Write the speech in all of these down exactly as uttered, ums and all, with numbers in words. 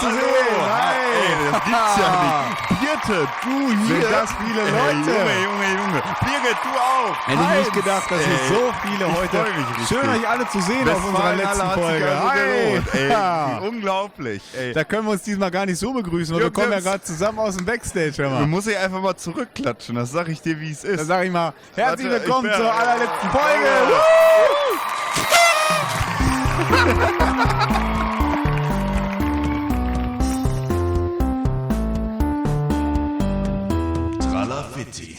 zu Hallo. sehen. Hi. Ey, das gibt's ja nicht. Birte, du hier. Sind das viele Ey, Leute? Junge, Junge, Junge. Birgit, du auch. Hätte ich nicht Heinz. gedacht, dass hier Ey, so viele ich heute. freu mich richtig. Schön, euch alle zu sehen auf unserer Westfalen letzten Halle hat sich Folge. also Hi. gelohnt. Ey, Ja. wie unglaublich. Ey. Da können wir uns diesmal gar nicht so begrüßen, weil Ja, wir kommen ja Jungs. gerade zusammen aus dem Backstage. Hör Du mal. musst dich einfach mal zurückklatschen, das sag ich dir, wie es Da ist. sag ich mal, herzlich Warte, willkommen ich bin- zur allerletzten Folge. Tralafitti.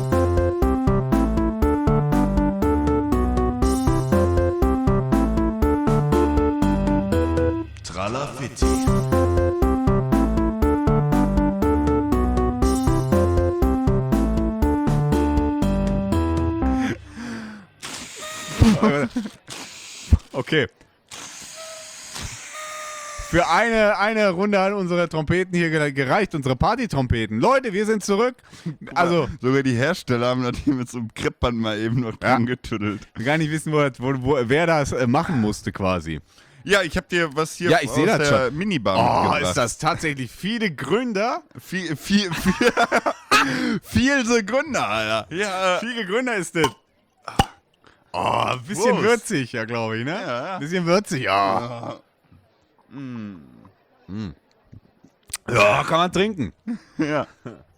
Tralafitti. Okay. Für eine, eine Runde an unsere Trompeten hier gere- gereicht, unsere Party-Trompeten. Leute, wir sind zurück. Also, Sogar die Hersteller haben das hier mit so einem Kreppband mal eben noch Ja. dran getüdelt. wir gar nicht wissen, wo, wo, wo, wer das äh, machen musste quasi. Ja, ich hab dir was hier Ja, ich aus seh das der schon. Minibar Oh, mitgebracht. ist das tatsächlich viele Gründer? Viel, viel, viel, viel Sekunde, Alter. Ja, äh, Viele Gründer ist das. Oh, ein bisschen Prost. würzig, ja, glaube ich, ne? Ja, ja. Bisschen würzig, ja. Mm. Ja, kann man trinken. ja.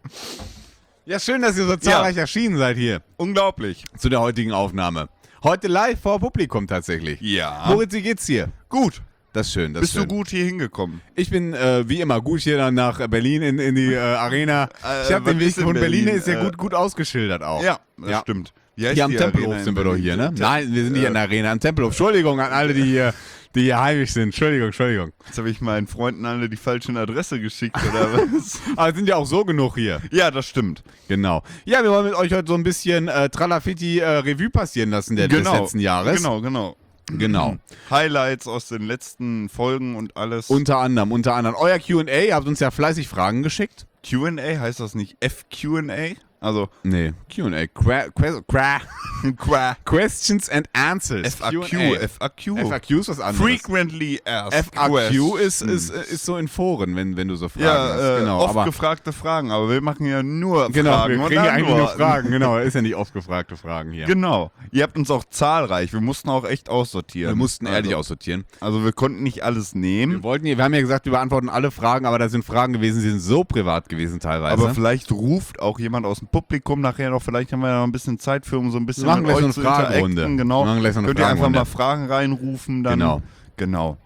Ja, schön, dass ihr so zahlreich erschienen seid hier Unglaublich. zu der heutigen Aufnahme. Heute live vor Publikum tatsächlich. Ja. Moritz, wie geht's dir? Gut. Das ist schön, das Bist ist schön. du gut hier hingekommen? Ich bin äh, wie immer gut hier dann nach Berlin in, in die äh, Arena. Äh, Ich habe was den Weg ist in gefunden. Berlin, Berlin? ist ja Äh, gut, gut ausgeschildert auch. Ja, das Ja. stimmt. Wie heißt Hier am die Tempelhof Arena in sind wir doch Berlin? hier, ne? Tem- Nein, wir sind nicht in der Arena, am Tempelhof. Entschuldigung an alle, die hier, die hier heimisch sind. Entschuldigung, Entschuldigung. Jetzt habe ich meinen Freunden alle die falsche Adresse geschickt, oder was? Aber es sind ja auch so genug hier. Ja, das stimmt. Genau. Ja, wir wollen mit euch heute so ein bisschen äh, Tralafitti äh, Revue passieren lassen der, des letzten Jahres. Genau, genau. Genau. Highlights aus den letzten Folgen und alles. Unter anderem, unter anderem. Euer Q und A, ihr habt uns ja fleißig Fragen geschickt. Q und A, heißt das nicht F Q und A? Also Nee, Q und A. Qua, qua, qua, Qua. Questions and Answers. F A Q, Q und A. F A Q. F A Q ist was anderes. Frequently asked F A Q ist, questions. ist, ist so in Foren, wenn, wenn du so Fragen Ja, hast. äh, Genau, oft aber gefragte Fragen, aber wir machen ja nur genau, Fragen wir und kriegen ja eigentlich nur Antworten. Fragen. Genau, ist ja nicht oft gefragte Fragen hier. Genau. Ihr habt uns auch zahlreich. Wir mussten auch echt aussortieren. Wir mussten ehrlich also, aussortieren. Also wir konnten nicht alles Wir nehmen, wollten hier, wir haben ja gesagt, wir beantworten alle Fragen, aber da sind Fragen gewesen, die sind so privat gewesen teilweise. aber vielleicht ruft auch jemand aus dem Publikum nachher noch. Vielleicht haben wir ja noch ein bisschen Zeit für, um so ein bisschen Wir machen mit gleich euch so zu eine Fragerunde. interacten. Genau. Wir machen gleich so eine Könnt ihr einfach Fragerunde. mal Fragen reinrufen. Dann, Genau. Genau.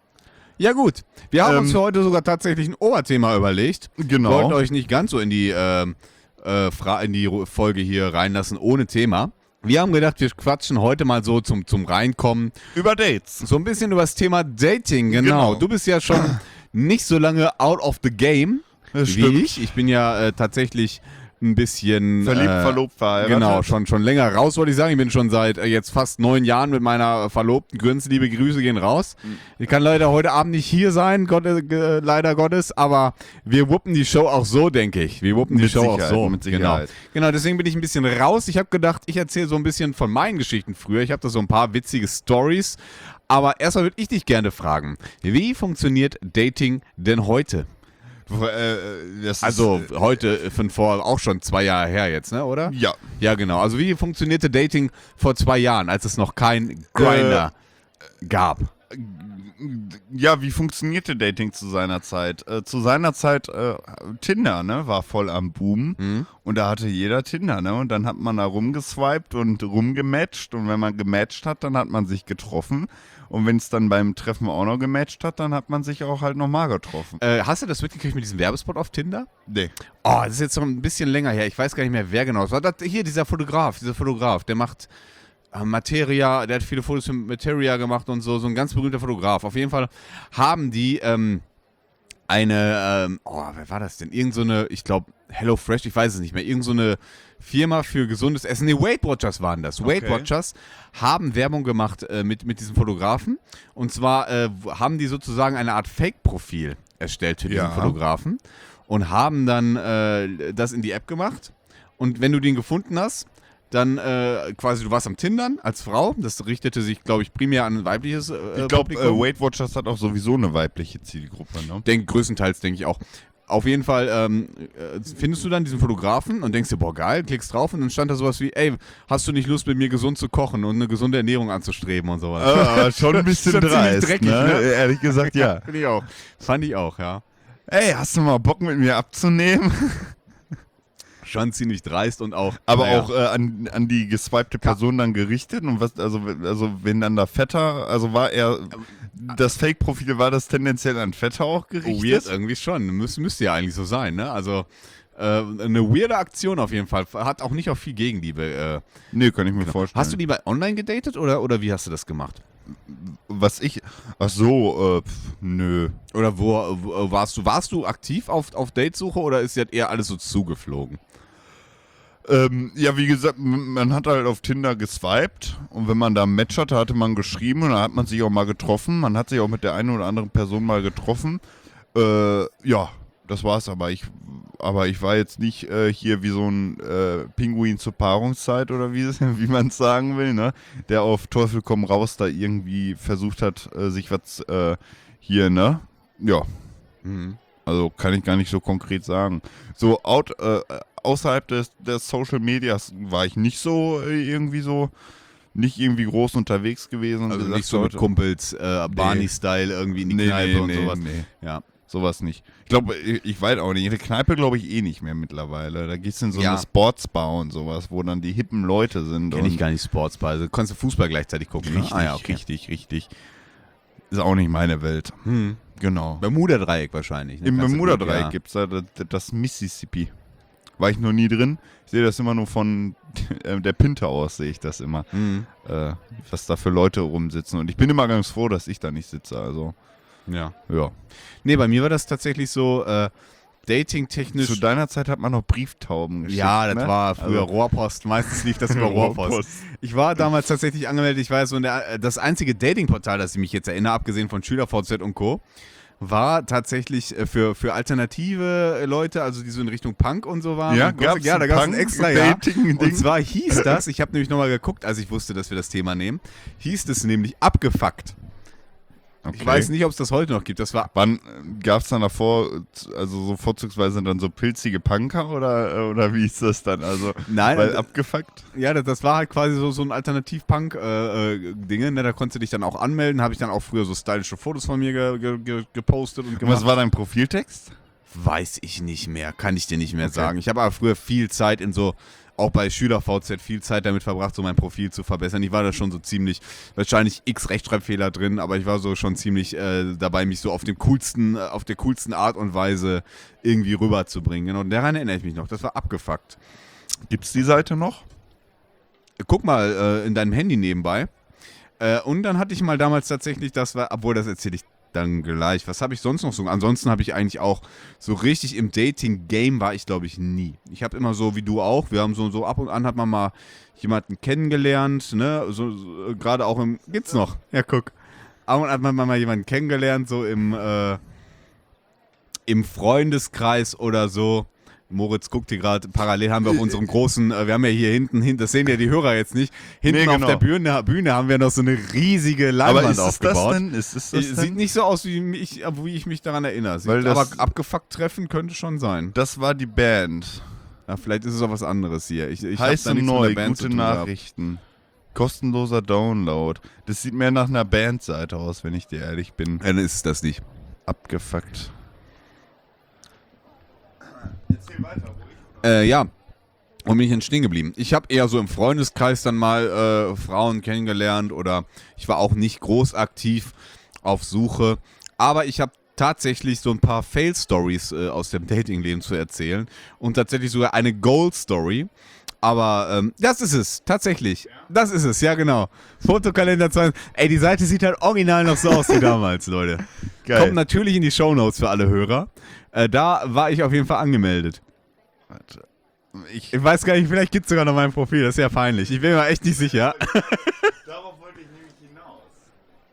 Ja gut, wir haben Ähm, uns für heute sogar tatsächlich ein Oberthema überlegt. Genau. Wir wollten euch nicht ganz so in die, ähm, äh, Fra in die Ru- Folge hier reinlassen ohne Thema. Wir haben gedacht, wir quatschen heute mal so zum, zum Reinkommen. Über Dates. So ein bisschen über das Thema Dating, genau. Genau. Du bist ja schon nicht so lange out of the game Das wie stimmt. ich. Ich bin ja äh, tatsächlich ein bisschen Verliebt, äh, verlobt, verheiratet. Genau, schon, schon länger raus, wollte ich sagen. Ich bin schon seit äh, jetzt fast neun Jahren mit meiner Verlobten. Grüß, liebe Grüße gehen raus. Ich kann leider heute Abend nicht hier sein, Gott, äh, leider Gottes, aber wir wuppen die Show auch so, denke ich. Wir wuppen die Mit Show Sicherheit, auch so. mit Genau. Sicherheit. Genau, deswegen bin ich ein bisschen raus. Ich habe gedacht, ich erzähle so ein bisschen von meinen Geschichten früher. Ich habe da so ein paar witzige Stories. Aber erstmal würde ich dich gerne fragen, wie funktioniert Dating denn heute? Äh, das Also ist, heute von vor auch schon zwei Jahre her jetzt, ne, oder? Ja. Ja, genau. Also wie funktionierte Dating vor zwei Jahren, als es noch kein Grindr gab? Ja, wie funktionierte Dating zu seiner Zeit? Äh, zu seiner Zeit äh, Tinder, ne, war voll am Boom Mhm. und da hatte jeder Tinder, ne, und dann hat man da rumgeswiped und rumgematcht und wenn man gematcht hat, dann hat man sich getroffen und wenn es dann beim Treffen auch noch gematcht hat, dann hat man sich auch halt nochmal getroffen. Äh, hast du das mitgekriegt mit diesem Werbespot auf Tinder? Nee. Oh, das ist jetzt noch ein bisschen länger her. Ich weiß gar nicht mehr, wer genau es war. Das, hier, dieser Fotograf, dieser Fotograf, der macht äh, Materia, der hat viele Fotos für Materia gemacht und so, so ein ganz berühmter Fotograf. Auf jeden Fall haben die ähm, eine, ähm, oh, wer war das denn? Irgend so eine, ich glaube, HelloFresh, ich weiß es nicht mehr, irgend so eine Firma für gesundes Essen. Nee, Weight Watchers waren das. Weight Okay. Watchers haben Werbung gemacht äh, mit, mit diesem Fotografen. Und zwar äh, haben die sozusagen eine Art Fake-Profil erstellt für diesen Ja. Fotografen und haben dann äh, das in die App gemacht. Und wenn du den gefunden hast, dann äh, quasi, du warst am Tindern als Frau, das richtete sich, glaube ich, primär an ein weibliches äh, Ich glaube, äh, Publikum. Weight Watchers hat auch sowieso eine weibliche Zielgruppe, ne? Denk, größtenteils denke ich auch. Auf jeden Fall ähm, äh, findest du dann diesen Fotografen und denkst dir, boah geil, klickst drauf und dann stand da sowas wie, ey, hast du nicht Lust mit mir gesund zu kochen und eine gesunde Ernährung anzustreben und sowas. Ah, schon ein bisschen Schon ziemlich dreist, dreckig, ne? ne? Ehrlich gesagt, ja. Finde ich auch. Fand ich auch, ja. Ey, hast du mal Bock mit mir abzunehmen? Schon ziemlich dreist und auch. Aber naja. auch äh, an, an die geswipte Person dann gerichtet und was, also, also wenn dann da Fetter, also war er, das Fake-Profil, war das tendenziell an Fetter auch gerichtet? Weird irgendwie schon. Müs müsste ja eigentlich so sein, ne? Also äh, eine weirde Aktion auf jeden Fall. Hat auch nicht auf viel Gegenliebe. Äh. Nee, kann ich mir vorstellen. Hast du die bei online gedatet oder, oder wie hast du das gemacht? Was ich, ach so, äh, pf, nö. Oder wo, wo warst du? Warst du aktiv auf, auf Datesuche oder ist jetzt eher alles so zugeflogen? Ähm, ja, wie gesagt, m- man hat halt auf Tinder geswiped und wenn man da ein Match hatte, hatte man geschrieben und dann hat man sich auch mal getroffen. Man hat sich auch mit der einen oder anderen Person mal getroffen. Äh, ja, das war's, aber ich, aber ich war jetzt nicht äh, hier wie so ein äh, Pinguin zur Paarungszeit oder wie, wie man es sagen will, ne? Der auf Teufel komm raus da irgendwie versucht hat, äh, sich was äh, hier, ne? Ja. Mhm. Also kann ich gar nicht so konkret sagen. So out, äh, außerhalb des, des Social Medias war ich nicht so äh, irgendwie so, nicht irgendwie groß unterwegs gewesen. Und Also gesagt, nicht so mit Leute, Kumpels, äh, Barney-Style irgendwie in die Nee, Kneipe nee, und nee, sowas. nee. Ja. Sowas nicht. Ich glaube, ich, ich weiß auch nicht. In der Kneipe glaube ich eh nicht mehr mittlerweile. Da gehst du in so Ja. eine Sportsbar und sowas, wo dann die hippen Leute sind. Kenn ich und gar nicht Sportsbar. Also konntest du Fußball gleichzeitig gucken. Richtig, Ne? Ah, ja, okay. richtig, richtig. Ist auch nicht meine Welt. Hm. Genau. Bermuda-Dreieck wahrscheinlich. Ne? Im Kannst du gut, Bermuda-Dreieck ja. gibt es da das, das Mississippi. War ich noch nie drin. Ich sehe das immer nur von äh, der Pinte aus, sehe ich das immer. Mhm. Äh, was da für Leute rumsitzen. Und ich bin immer ganz froh, dass ich da nicht sitze. Also, Ja. ja. Nee, bei mir war das tatsächlich so, äh, dating-technisch. Zu deiner Zeit hat man noch Brieftauben geschickt. Ja, das ne? war früher Also- Rohrpost. Meistens lief das über Rohrpost. Ich war damals tatsächlich angemeldet. Ich war ja so in der, das einzige Datingportal, das ich mich jetzt erinnere, abgesehen von SchülerVZ und Co., war tatsächlich äh, für, für alternative Leute, also die so in Richtung Punk und so waren. Ja, Und gab's ja, da ein gab es ein extra, ja. Punk-Dating-Ding? Und zwar hieß das, ich habe nämlich nochmal geguckt, als ich wusste, dass wir das Thema nehmen, hieß es nämlich abgefuckt. Okay. Ich weiß nicht, ob es das heute noch gibt. Das war Wann gab es dann davor, also so vorzugsweise dann so pilzige Punker oder, oder wie ist das dann? Also, Nein, weil äh, abgefuckt? Ja, das, das war halt quasi so, so ein Alternativ-Punk-Dinge. Äh, äh, ne? Da konntest du dich dann auch anmelden. Habe ich dann auch früher so stylische Fotos von mir ge, ge, ge, gepostet und Und gemacht. was war dein Profiltext? Weiß ich nicht mehr. Kann ich dir nicht mehr Okay. sagen. Ich habe aber früher viel Zeit in so, auch bei SchülerVZ, viel Zeit damit verbracht, so mein Profil zu verbessern. Ich war da schon so ziemlich, wahrscheinlich x Rechtschreibfehler drin, aber ich war so schon ziemlich äh, dabei, mich so auf dem coolsten, äh, auf der coolsten Art und Weise irgendwie rüberzubringen. Genau, und daran erinnere ich mich noch. Das war abgefuckt. Gibt's die Seite noch? Guck mal äh, in deinem Handy nebenbei. Äh, und dann hatte ich mal damals tatsächlich, das war, obwohl das erzähle ich dann gleich. Was habe ich sonst noch so? Ansonsten habe ich eigentlich auch so richtig im Dating-Game war ich, glaube ich, nie. Ich habe immer so wie du auch. Wir haben so, so ab und an hat man mal jemanden kennengelernt, ne? So, so gerade auch im. Gibt's noch? Ja, guck. Ab und an hat man mal jemanden kennengelernt, so im, äh, im Freundeskreis oder so. Moritz guckt hier gerade, parallel haben wir auf unserem großen, äh, wir haben ja hier hinten, hin, das sehen ja die Hörer jetzt nicht, hinten Nee, auf genau. der Bühne, Bühne haben wir noch so eine riesige Leinwand Aber ist es aufgebaut. das denn? Ist es das Sieht denn? nicht so aus, wie ich, wie ich mich daran erinnere. Sieht, Weil das- aber abgefuckt treffen könnte schon sein. Das war die Band. Ja, vielleicht ist es auch was anderes hier. Ich, ich hab Heiße da nichts mit neu, der Band zu gute tun gehabt. Nachrichten. Kostenloser Download. Das sieht mehr nach einer Bandseite aus, wenn ich dir ehrlich bin. Ja, dann ist es das nicht. Abgefuckt. Äh, ja. Und bin ich dann stehen geblieben. Ich habe eher so im Freundeskreis dann mal äh, Frauen kennengelernt oder ich war auch nicht groß aktiv auf Suche. Aber ich habe tatsächlich so ein paar Fail-Stories äh, aus dem Datingleben zu erzählen und tatsächlich sogar eine Gold-Story. Aber ähm, das ist es, tatsächlich. Das ist es, ja genau. Fotokalender zwanzig. Ey, die Seite sieht halt original noch so aus wie damals, Leute. Geil. Kommt natürlich in die Shownotes für alle Hörer. Äh, da war ich auf jeden Fall angemeldet. Warte. Ich, Ich weiß gar nicht, vielleicht gibt es sogar noch mein Profil, das ist ja peinlich. Ich bin mir echt nicht sicher. Darauf wollte ich nämlich hinaus.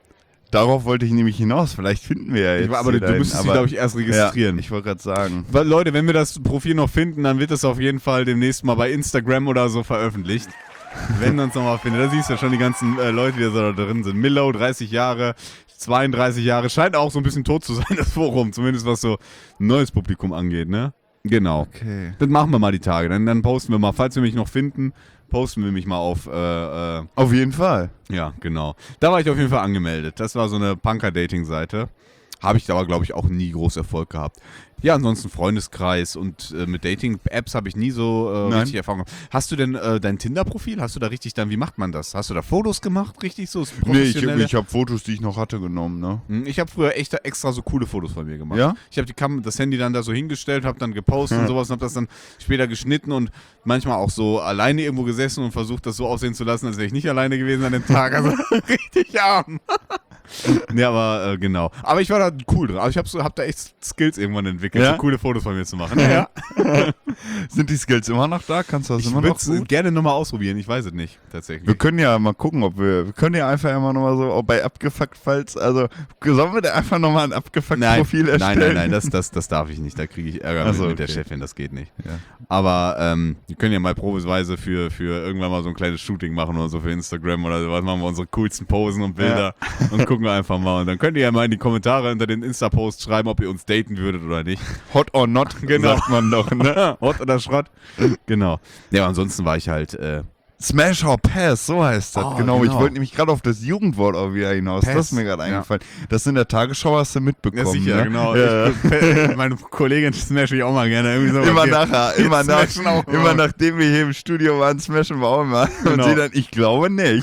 darauf wollte ich nämlich hinaus. Vielleicht finden wir ja jetzt. Ich, aber du dahin, müsstest dich, aber- glaube ich, erst registrieren. Ja, ich wollte gerade sagen. Weil, Leute, wenn wir das Profil noch finden, dann wird es auf jeden Fall demnächst mal bei Instagram oder so veröffentlicht. Wenn man es nochmal findet. Da siehst du ja schon die ganzen äh, Leute, die da so da drin sind. Millow, dreißig Jahre, zweiunddreißig Jahre. Scheint auch so ein bisschen tot zu sein, das Forum. Zumindest was so neues Publikum angeht, ne? Genau. Okay. Das machen wir mal die Tage. Dann, dann posten wir mal, falls wir mich noch finden, posten wir mich mal auf, äh, äh, Auf jeden Fall. ja, genau. Da war ich auf jeden Fall angemeldet. Das war so eine Punker-Dating-Seite. Habe ich aber, glaube ich, auch nie groß Erfolg gehabt. Ja, ansonsten Freundeskreis und äh, mit Dating-Apps habe ich nie so äh, Nein. richtig Erfahrung gemacht. Hast du denn äh, dein Tinder-Profil? Hast du da richtig dann, wie macht man das? Hast du da Fotos gemacht, richtig so? das Nee, ich, Professionelle? ich habe Fotos, die ich noch hatte, genommen, ne? Hm, Ich habe früher echt extra so coole Fotos von mir gemacht. Ja? Ich habe die Kam das Handy dann da so hingestellt, habe dann gepostet Ja. und sowas und habe das dann später geschnitten und manchmal auch so alleine irgendwo gesessen und versucht, das so aussehen zu lassen, als wäre ich nicht alleine gewesen an dem Tag. Also richtig arm. Ja, aber äh, genau. Aber ich war da cool dran. Also ich habe so, hab da echt Skills irgendwann entwickelt, Ja? so coole Fotos von mir zu machen. Ja, ja. Sind die Skills immer noch da? Kannst du das Ich immer würde noch es gut? gerne nochmal ausprobieren, ich weiß es nicht, tatsächlich. Wir können ja mal gucken, ob wir. Wir können ja einfach immer nochmal so, auch bei Abgefuckt, falls. Also, sollen wir da einfach nochmal ein Abgefuckt-Profil nein, erstellen? nein, nein, das, das, das darf ich nicht. Da kriege ich Ärger Ach so, mit, mit der okay. Chefin, das geht nicht. Ja. Aber ähm, wir können ja mal probeweise für, für irgendwann mal so ein kleines Shooting machen oder so für Instagram oder sowas. Machen wir unsere coolsten Posen und Bilder und gucken einfach mal. Und dann könnt ihr ja mal in die Kommentare unter den Insta-Posts schreiben, ob ihr uns daten würdet oder nicht. Hot or not, Genau. sagt man doch, ne? Hot oder Schrott. Genau. Ja, ansonsten war ich halt äh, Smash or Pass, so heißt das. Oh, genau. genau. Ich wollte nämlich gerade auf das Jugendwort auch wieder hinaus. Pass, Das ist mir gerade ja. eingefallen. Das in der Tagesschau hast du mitbekommen. ja, sicher, ne? genau. Ja. Ich, meine Kollegin smash ich auch mal gerne. Irgendwie so. Immer Wir- nachher, wir immer, nach, smashen auch immer nachdem wir hier im Studio waren, smashen wir auch immer. Und Genau. sie dann, ich glaube nicht.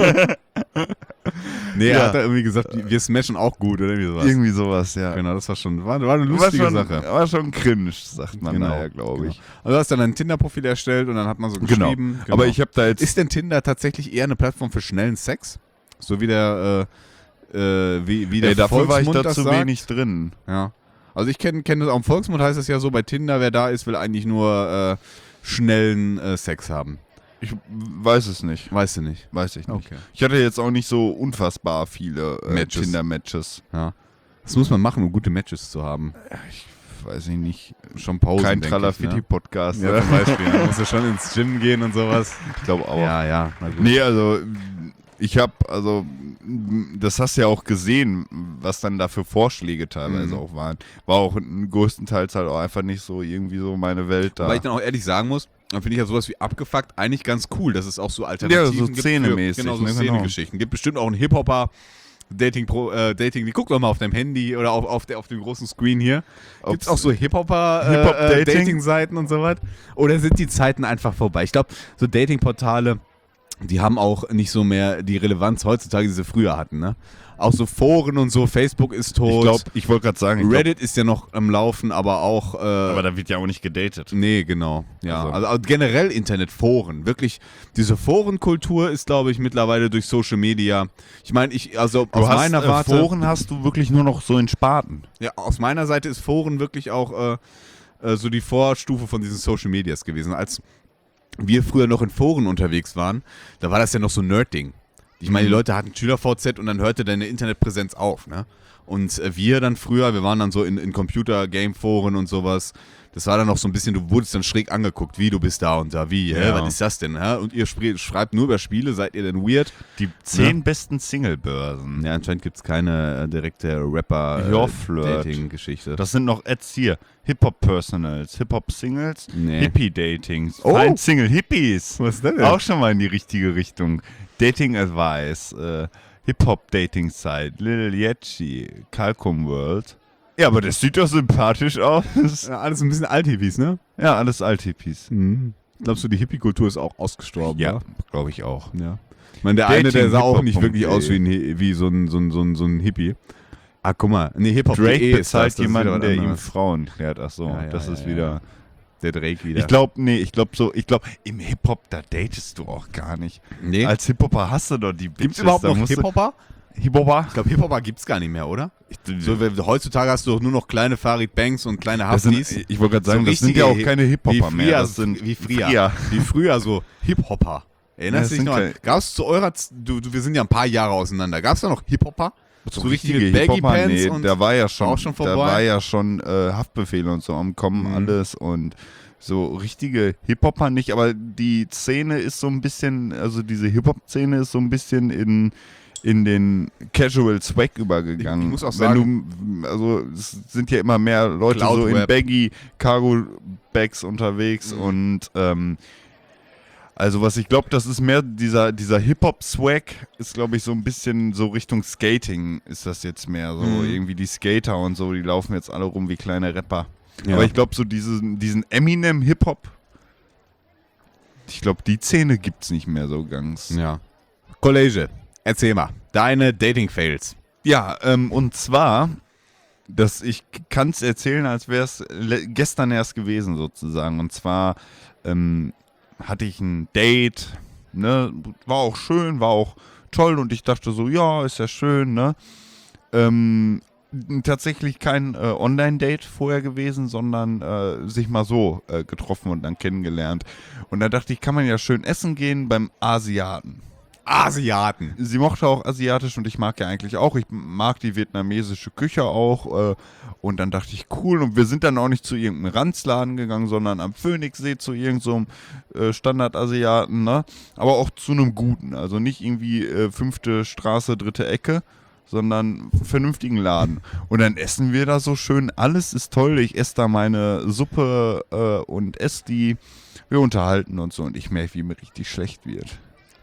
Nee, Ja. er hat da irgendwie gesagt, wir smashen auch gut oder irgendwie sowas. Irgendwie sowas, ja. Genau, das war schon, war, war eine War lustige schon, Sache. war schon cringe, sagt man Genau, daher, glaube genau. ich. Also du hast dann ein Tinder-Profil erstellt und dann hat man so Genau. geschrieben. Aber ich habe da jetzt... Ist denn Tinder tatsächlich eher eine Plattform für schnellen Sex? So wie der, äh, äh, wie, wie der Ey, dafür war ich Volksmund da das zu sagt? wenig drin. Ja. Also ich kenne kenn das, auch im Volksmund heißt es ja so, bei Tinder, wer da ist, will eigentlich nur äh, schnellen äh, Sex haben. Ich weiß es nicht. Weißt du nicht? Weiß ich nicht. Okay. Ich hatte jetzt auch nicht so unfassbar viele äh, Matches. Tinder-Matches. Ja. Das muss man machen, um gute Matches zu haben. Ich weiß ich nicht. Schon Pausen, Kein denke ich, ne? Tralafiti-Podcast. Ja, ne? zum Beispiel. Da musst du schon ins Gym gehen und sowas. Ich glaube auch. Ja, ja. Na gut. Nee, also ich habe, also das hast du ja auch gesehen, was dann da für Vorschläge teilweise Mhm. auch waren. War auch größtenteils halt auch einfach nicht so irgendwie so meine Welt da. Weil ich dann auch ehrlich sagen muss, dann finde ich ja sowas wie abgefuckt eigentlich ganz cool, dass es auch so Ja, Alternativen so gibt. szenemäßig, Für, genau, so ne, genau. Szenegeschichten. Gibt bestimmt auch einen Hip-Hopper, Dating, Pro, äh, Dating, die guck doch mal auf deinem Handy oder auf, auf, der, auf dem großen Screen hier. Gibt es Ob's- auch so Hip-Hopper äh, Hip-Hop-Dating? äh, Dating-Seiten und so was? Oder sind die Zeiten einfach vorbei? Ich glaube, so Dating-Portale, die haben auch nicht so mehr die Relevanz heutzutage, die sie früher hatten, ne? Auch so Foren und so, Facebook ist tot. Ich glaube, ich wollte gerade sagen, ich glaub, Reddit ist ja noch am Laufen, aber auch. Äh, aber da wird ja auch nicht gedatet. Nee, genau. Ja, Also- also, also generell Internetforen. Wirklich, diese Forenkultur ist, glaube ich, mittlerweile durch Social Media. Ich meine, ich, also Du aus hast, meiner äh, Warte. Foren hast du wirklich nur noch so in Spaten. Ja, aus meiner Seite ist Foren wirklich auch äh, äh, so die Vorstufe von diesen Social Medias gewesen. Als wir früher noch in Foren unterwegs waren, da war das ja noch so ein Nerd-Ding. Ich meine, die Mhm. Leute hatten Schüler-V Z und dann hörte deine Internetpräsenz auf, ne? Und äh, wir dann früher, wir waren dann so in, in Computer-Game-Foren und sowas. Das war dann noch so ein bisschen, du wurdest dann schräg angeguckt, wie du bist da und da, wie, hä? Ja. Was ist das denn? Hä? Und ihr spre- schreibt nur über Spiele, seid ihr denn weird? Die zehn besten Singlebörsen. Ja, anscheinend gibt es keine äh, direkte Your Flirt. Rapper-Dating-Geschichte. Das sind noch Ads hier. Hip-Hop-Personals, Hip-Hop-Singles, Nee. Hippie-Datings, Oh. Find Single-Hippies. Was ist das denn? Auch schon mal in die richtige Richtung. Dating-Advice, äh, Hip-Hop-Dating-Site, Lil Yetchi, Calcum World. Ja, aber das sieht doch sympathisch aus. Ja, alles ein bisschen Alt-Hippies, ne? Ja, alles Alt-Hippies. Mhm. Glaubst du, die Hippie-Kultur ist auch ausgestorben? Ja, oder? glaube ich auch. Ja. Ich meine, der eine, der sah auch nicht Dating wirklich aus wie, ein, Hi- wie so, ein, so, ein, so, ein, so ein Hippie. Ah, guck mal. Nee, Hip-Hop Drake ist das, bezahlt das ist wieder jemanden, was der ihm anderes. Frauen klärt. Ach so, Ja, ja, das ja, ist ja. wieder... Der Drake wieder. Ich glaube, nee, ich glaube so, ich glaube, im Hip-Hop, da datest du auch gar nicht. nee. Als Hip-Hopper hast du doch die Bitches. Gibt's überhaupt da noch musst du- Hip-Hopper? Hip-Hopper? Ich glaube, Hip-Hopper gibt's gar nicht mehr, oder? Ich, So, we- heutzutage hast du doch nur noch kleine Farid Banks und kleine das Hafnis. sind, ich wollte gerade sagen, So das sind ja auch richtige keine wie Hip-Hopper früher, mehr. Das sind wie früher. Ja. Wie früher so Hip-Hopper. Erinnerst Ja, du dich noch das an? sind Gab es zu eurer, Z- du, du, wir sind ja ein paar Jahre auseinander, gab es da noch Hip-Hopper? So richtige richtige Baggy Hip-Hopper, Pants nee, und da war ja schon, auch schon da vorbei? war ja schon äh, Haftbefehle und so am Kommen, Mhm. alles und so richtige Hip-Hopper nicht, aber die Szene ist so ein bisschen, also diese Hip-Hop-Szene ist so ein bisschen in, in den Casual Swag übergegangen. Ich- ich muss auch Wenn du, also es sind ja immer mehr Leute Cloud so in Rap. Baggy Cargo Bags unterwegs Mhm. und ähm, also was ich glaube, das ist mehr dieser, dieser Hip-Hop-Swag ist, glaube ich, so ein bisschen so Richtung Skating ist das jetzt mehr. So Mhm. irgendwie die Skater und so, die laufen jetzt alle rum wie kleine Rapper. Ja. Aber ich glaube, so diesen, diesen Eminem-Hip-Hop, ich glaube, die Szene gibt's nicht mehr so ganz. Ja. Kollege, erzähl mal, deine Dating-Fails. Ja, ähm, und zwar, dass ich kann es erzählen, als wäre es gestern erst gewesen sozusagen. Und zwar ähm, hatte ich ein Date, ne, war auch schön, war auch toll und ich dachte so, ja, ist ja schön, ne. Ähm, tatsächlich kein äh, Online-Date vorher gewesen, sondern äh, sich mal so äh, getroffen und dann kennengelernt. Und da dachte ich, kann man ja schön essen gehen beim Asiaten. Asiaten. Sie mochte auch asiatisch und ich mag ja eigentlich auch. Ich mag die vietnamesische Küche auch. Äh, und dann dachte ich, cool. Und wir sind dann auch nicht zu irgendeinem Ranzladen gegangen, sondern am Phoenixsee zu irgendeinem so äh, Standard-Asiaten, ne? Aber auch zu einem guten. Also nicht irgendwie äh, fünfte Straße, dritte Ecke, sondern vernünftigen Laden. Und dann essen wir da so schön. Alles ist toll. Ich esse da meine Suppe äh, und esse die. Wir unterhalten uns so. Und ich merke, wie mir richtig schlecht wird.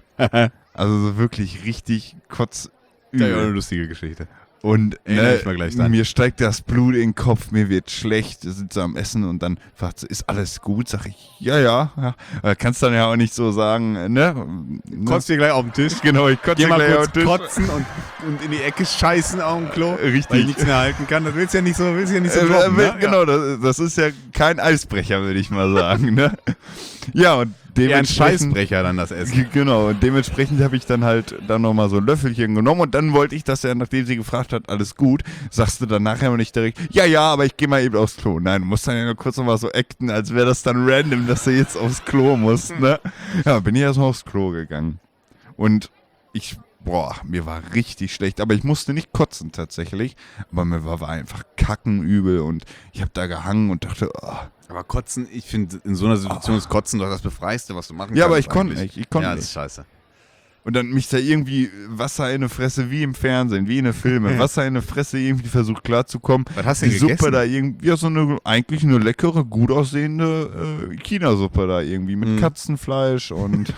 Also so wirklich richtig kotzübel. Ja, ja, eine lustige Geschichte. Und Erinnere ne, ich mal gleich dran. mir steigt das Blut in den Kopf, mir wird schlecht, wir sind so am Essen und dann fragt sie, ist alles gut? Sag ich, ja, ja. ja. Aber kannst dann ja auch nicht so sagen, ne? ne? Kotzt dir gleich auf den Tisch. Genau, ich kotze Geh mal gleich kurz auf den Tisch. kotzen und, und in die Ecke scheißen auf dem Klo, Richtig. weil ich nichts mehr halten kann. Das willst du ja nicht so, willst du ja nicht so Äh, droppen, äh, ne? Genau, das, das ist ja kein Eisbrecher, würde ich mal sagen. Ne? Ja, und Ja. Eher ein dementsprechend... Scheißbrecher dann das Essen. Genau, und dementsprechend habe ich dann halt dann nochmal so ein Löffelchen genommen und dann wollte ich, dass er, nachdem sie gefragt hat, alles gut, sagst du dann nachher aber nicht direkt, ja, ja, aber ich gehe mal eben aufs Klo. Nein, du musst dann ja nur kurz nochmal so acten, als wäre das dann random, dass du jetzt aufs Klo musst, ne? Ja, bin ich erstmal aufs Klo gegangen. Und ich, boah, mir war richtig schlecht, aber ich musste nicht kotzen tatsächlich, aber mir war, war einfach kackenübel und ich habe da gehangen und dachte, oh. Aber Kotzen, ich finde, in so einer Situation ist Kotzen doch das Befreiste, was du machen Ja, kannst. aber ich konnte eigentlich. nicht, ich konnte Ja, das nicht. ist scheiße. Und dann mich da irgendwie Wasser in eine Fresse, wie im Fernsehen, wie in den Filmen, Wasser in eine Fresse irgendwie versucht klarzukommen. Was hast du Die denn Suppe gegessen? da irgendwie, ja so eine, eigentlich eine leckere, gut aussehende äh, China-Suppe da irgendwie mit Mhm. Katzenfleisch und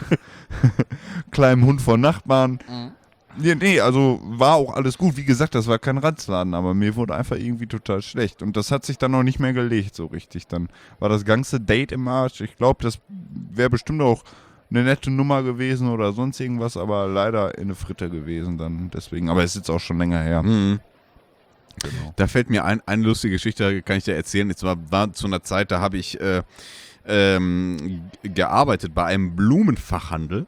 kleinem Hund von Nachbarn. Nee, nee, also war auch alles gut. Wie gesagt, das war kein Ranzladen, aber mir wurde einfach irgendwie total schlecht. Und das hat sich dann auch nicht mehr gelegt so richtig. Dann war das ganze Date im Arsch. Ich glaube, das wäre bestimmt auch eine nette Nummer gewesen oder sonst irgendwas, aber leider in eine Fritte gewesen dann deswegen. Aber es ist jetzt auch schon länger her. Mhm. Genau. Da fällt mir ein, eine lustige Geschichte, kann ich dir erzählen. Es war, war zu einer Zeit, da habe ich äh, ähm, gearbeitet bei einem Blumenfachhandel.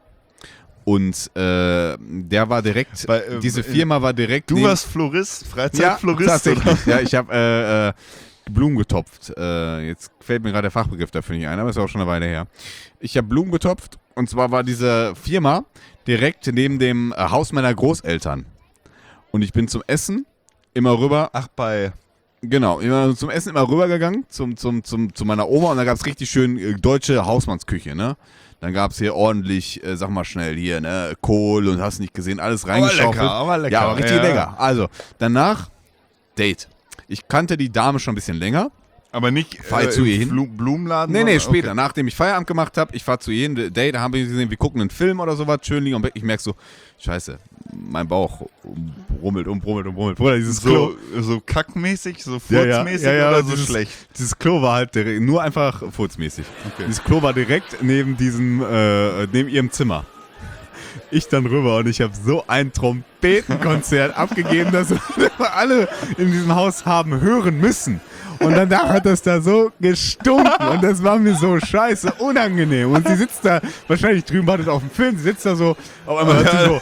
Und äh, der war direkt, Bei, äh, diese äh, Firma war direkt Du neben- warst Florist, ja, Freizeitflorist, tatsächlich. Ja, ich habe äh, äh, Blumen getopft. Äh, jetzt fällt mir gerade der Fachbegriff dafür nicht ein, aber ist auch schon eine Weile her. Ich habe Blumen getopft und zwar war diese Firma direkt neben dem äh, Haus meiner Großeltern. Und ich bin zum Essen immer rüber, Ach, bei genau, immer zum Essen immer rübergegangen zum, zum, zum, zu meiner Oma und da gab es richtig schön äh, deutsche Hausmannsküche, ne? Dann gab es hier ordentlich, äh, sag mal schnell, hier, ne, Kohl und hast nicht gesehen, alles reingeschaufelt. lecker, aber lecker, Ja, aber richtig ja. lecker. Also, danach, Date. Ich kannte die Dame schon ein bisschen länger. aber nicht Fahr ich zu im ihr hin? Blu- Blumenladen? Nee, nee, sondern- später. okay. Nachdem ich Feierabend gemacht habe, ich fahre zu jedem Date, da haben wir gesehen, wir gucken einen Film oder sowas, schön liegen am Bett. Ich merke so, scheiße, mein Bauch rummelt und brummelt und brummelt. Bruder, dieses Klo. So, so kackmäßig, so Ja, ja, furzmäßig ja, ja, oder so dieses- schlecht? Dieses Klo war halt direkt, nur einfach furzmäßig. Okay. Dieses Klo war direkt neben diesem, äh, neben ihrem Zimmer. Ich dann rüber und ich habe so ein Trompetenkonzert abgegeben, dass wir alle in diesem Haus haben hören müssen. Und danach hat das da so gestunken und das war mir so scheiße unangenehm. Und sie sitzt da, wahrscheinlich drüben wartet auf dem Film, sie sitzt da so, auf einmal hört sie so.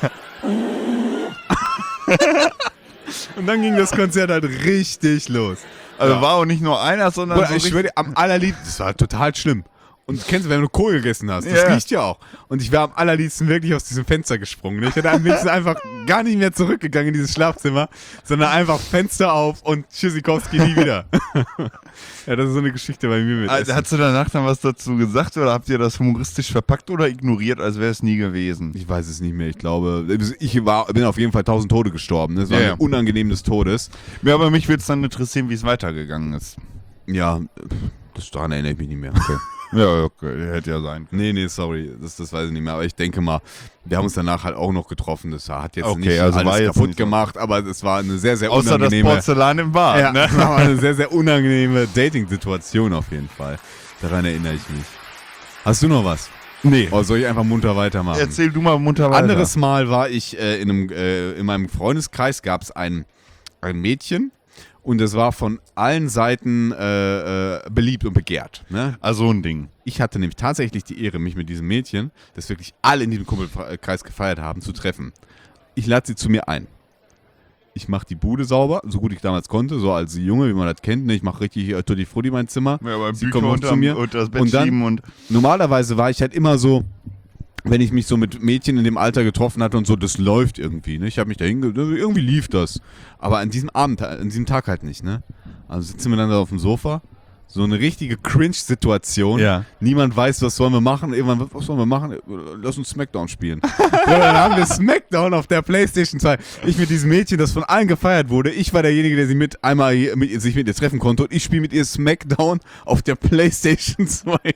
Und dann ging das Konzert halt richtig los. Also Ja. war auch nicht nur einer, sondern Bruder, so ich schwöre dir, am allerliebsten, das war total schlimm. Und kennst du, wenn du Kohl gegessen hast, das Ja. riecht ja auch. Und ich wäre am allerliebsten wirklich aus diesem Fenster gesprungen. Ne? Ich hätte am liebsten einfach gar nicht mehr zurückgegangen in dieses Schlafzimmer, sondern einfach Fenster auf und Tschüssikowski nie wieder. Ja, das ist so eine Geschichte bei mir mit Also, Essen. hast du danach dann was dazu gesagt oder habt ihr das humoristisch verpackt oder ignoriert, als wäre es nie gewesen? Ich weiß es nicht mehr. Ich glaube, ich war, bin auf jeden Fall tausend Tode gestorben. Ne? Das war Ja, ja, ja. unangenehm des Todes. Ja, aber mich würde es dann interessieren, wie es weitergegangen ist. Ja, das daran erinnere ich mich nicht mehr. Okay. Ja, okay, hätte ja sein können. Nee, nee, sorry, das, das weiß ich nicht mehr. Aber ich denke mal, wir haben uns danach halt auch noch getroffen. Das hat jetzt Okay, nicht also alles war jetzt kaputt nicht so. gemacht, aber es war eine sehr, sehr Außer das unangenehme... Porzellan im Bad, ja, ne? das war eine sehr, sehr unangenehme Dating-Situation auf jeden Fall. Daran erinnere ich mich. Hast du noch was? Nee. Oder soll ich einfach munter weitermachen? Erzähl du mal munter weiter. Anderes Mal war ich äh, in, einem, äh, in meinem Freundeskreis, gab es ein, ein Mädchen und das war von allen Seiten äh, äh, beliebt und begehrt. Ne? Also ein Ding. Ich hatte nämlich tatsächlich die Ehre, mich mit diesem Mädchen, das wirklich alle in diesem Kumpelkreis gefeiert haben, zu treffen. Ich lade sie zu mir ein. Ich mache die Bude sauber, so gut ich damals konnte, so als Junge, wie man das kennt. Ne? Ich mache richtig äh, Tutti Frutti mein Zimmer. Ja, aber Sie Bücher kommen auch unter, zu mir. unter das Bett Und dann- schieben und... Normalerweise war ich halt immer so, wenn ich mich so mit Mädchen in dem Alter getroffen hatte und so, das läuft irgendwie, ne? Ich habe mich da hinge... Irgendwie lief das. Aber an diesem Abend, an diesem Tag halt nicht, ne? Also sitzen wir dann da auf dem Sofa, so eine richtige Cringe-Situation. Ja. Niemand weiß, was sollen wir machen. Irgendwann, was sollen wir machen? Lass uns Smackdown spielen. Ja, dann haben wir Smackdown auf der PlayStation zwei. Ich mit diesem Mädchen, das von allen gefeiert wurde. Ich war derjenige, der sie mit einmal hier- mit, sich mit ihr treffen konnte. Und ich spiele mit ihr Smackdown auf der PlayStation zwei.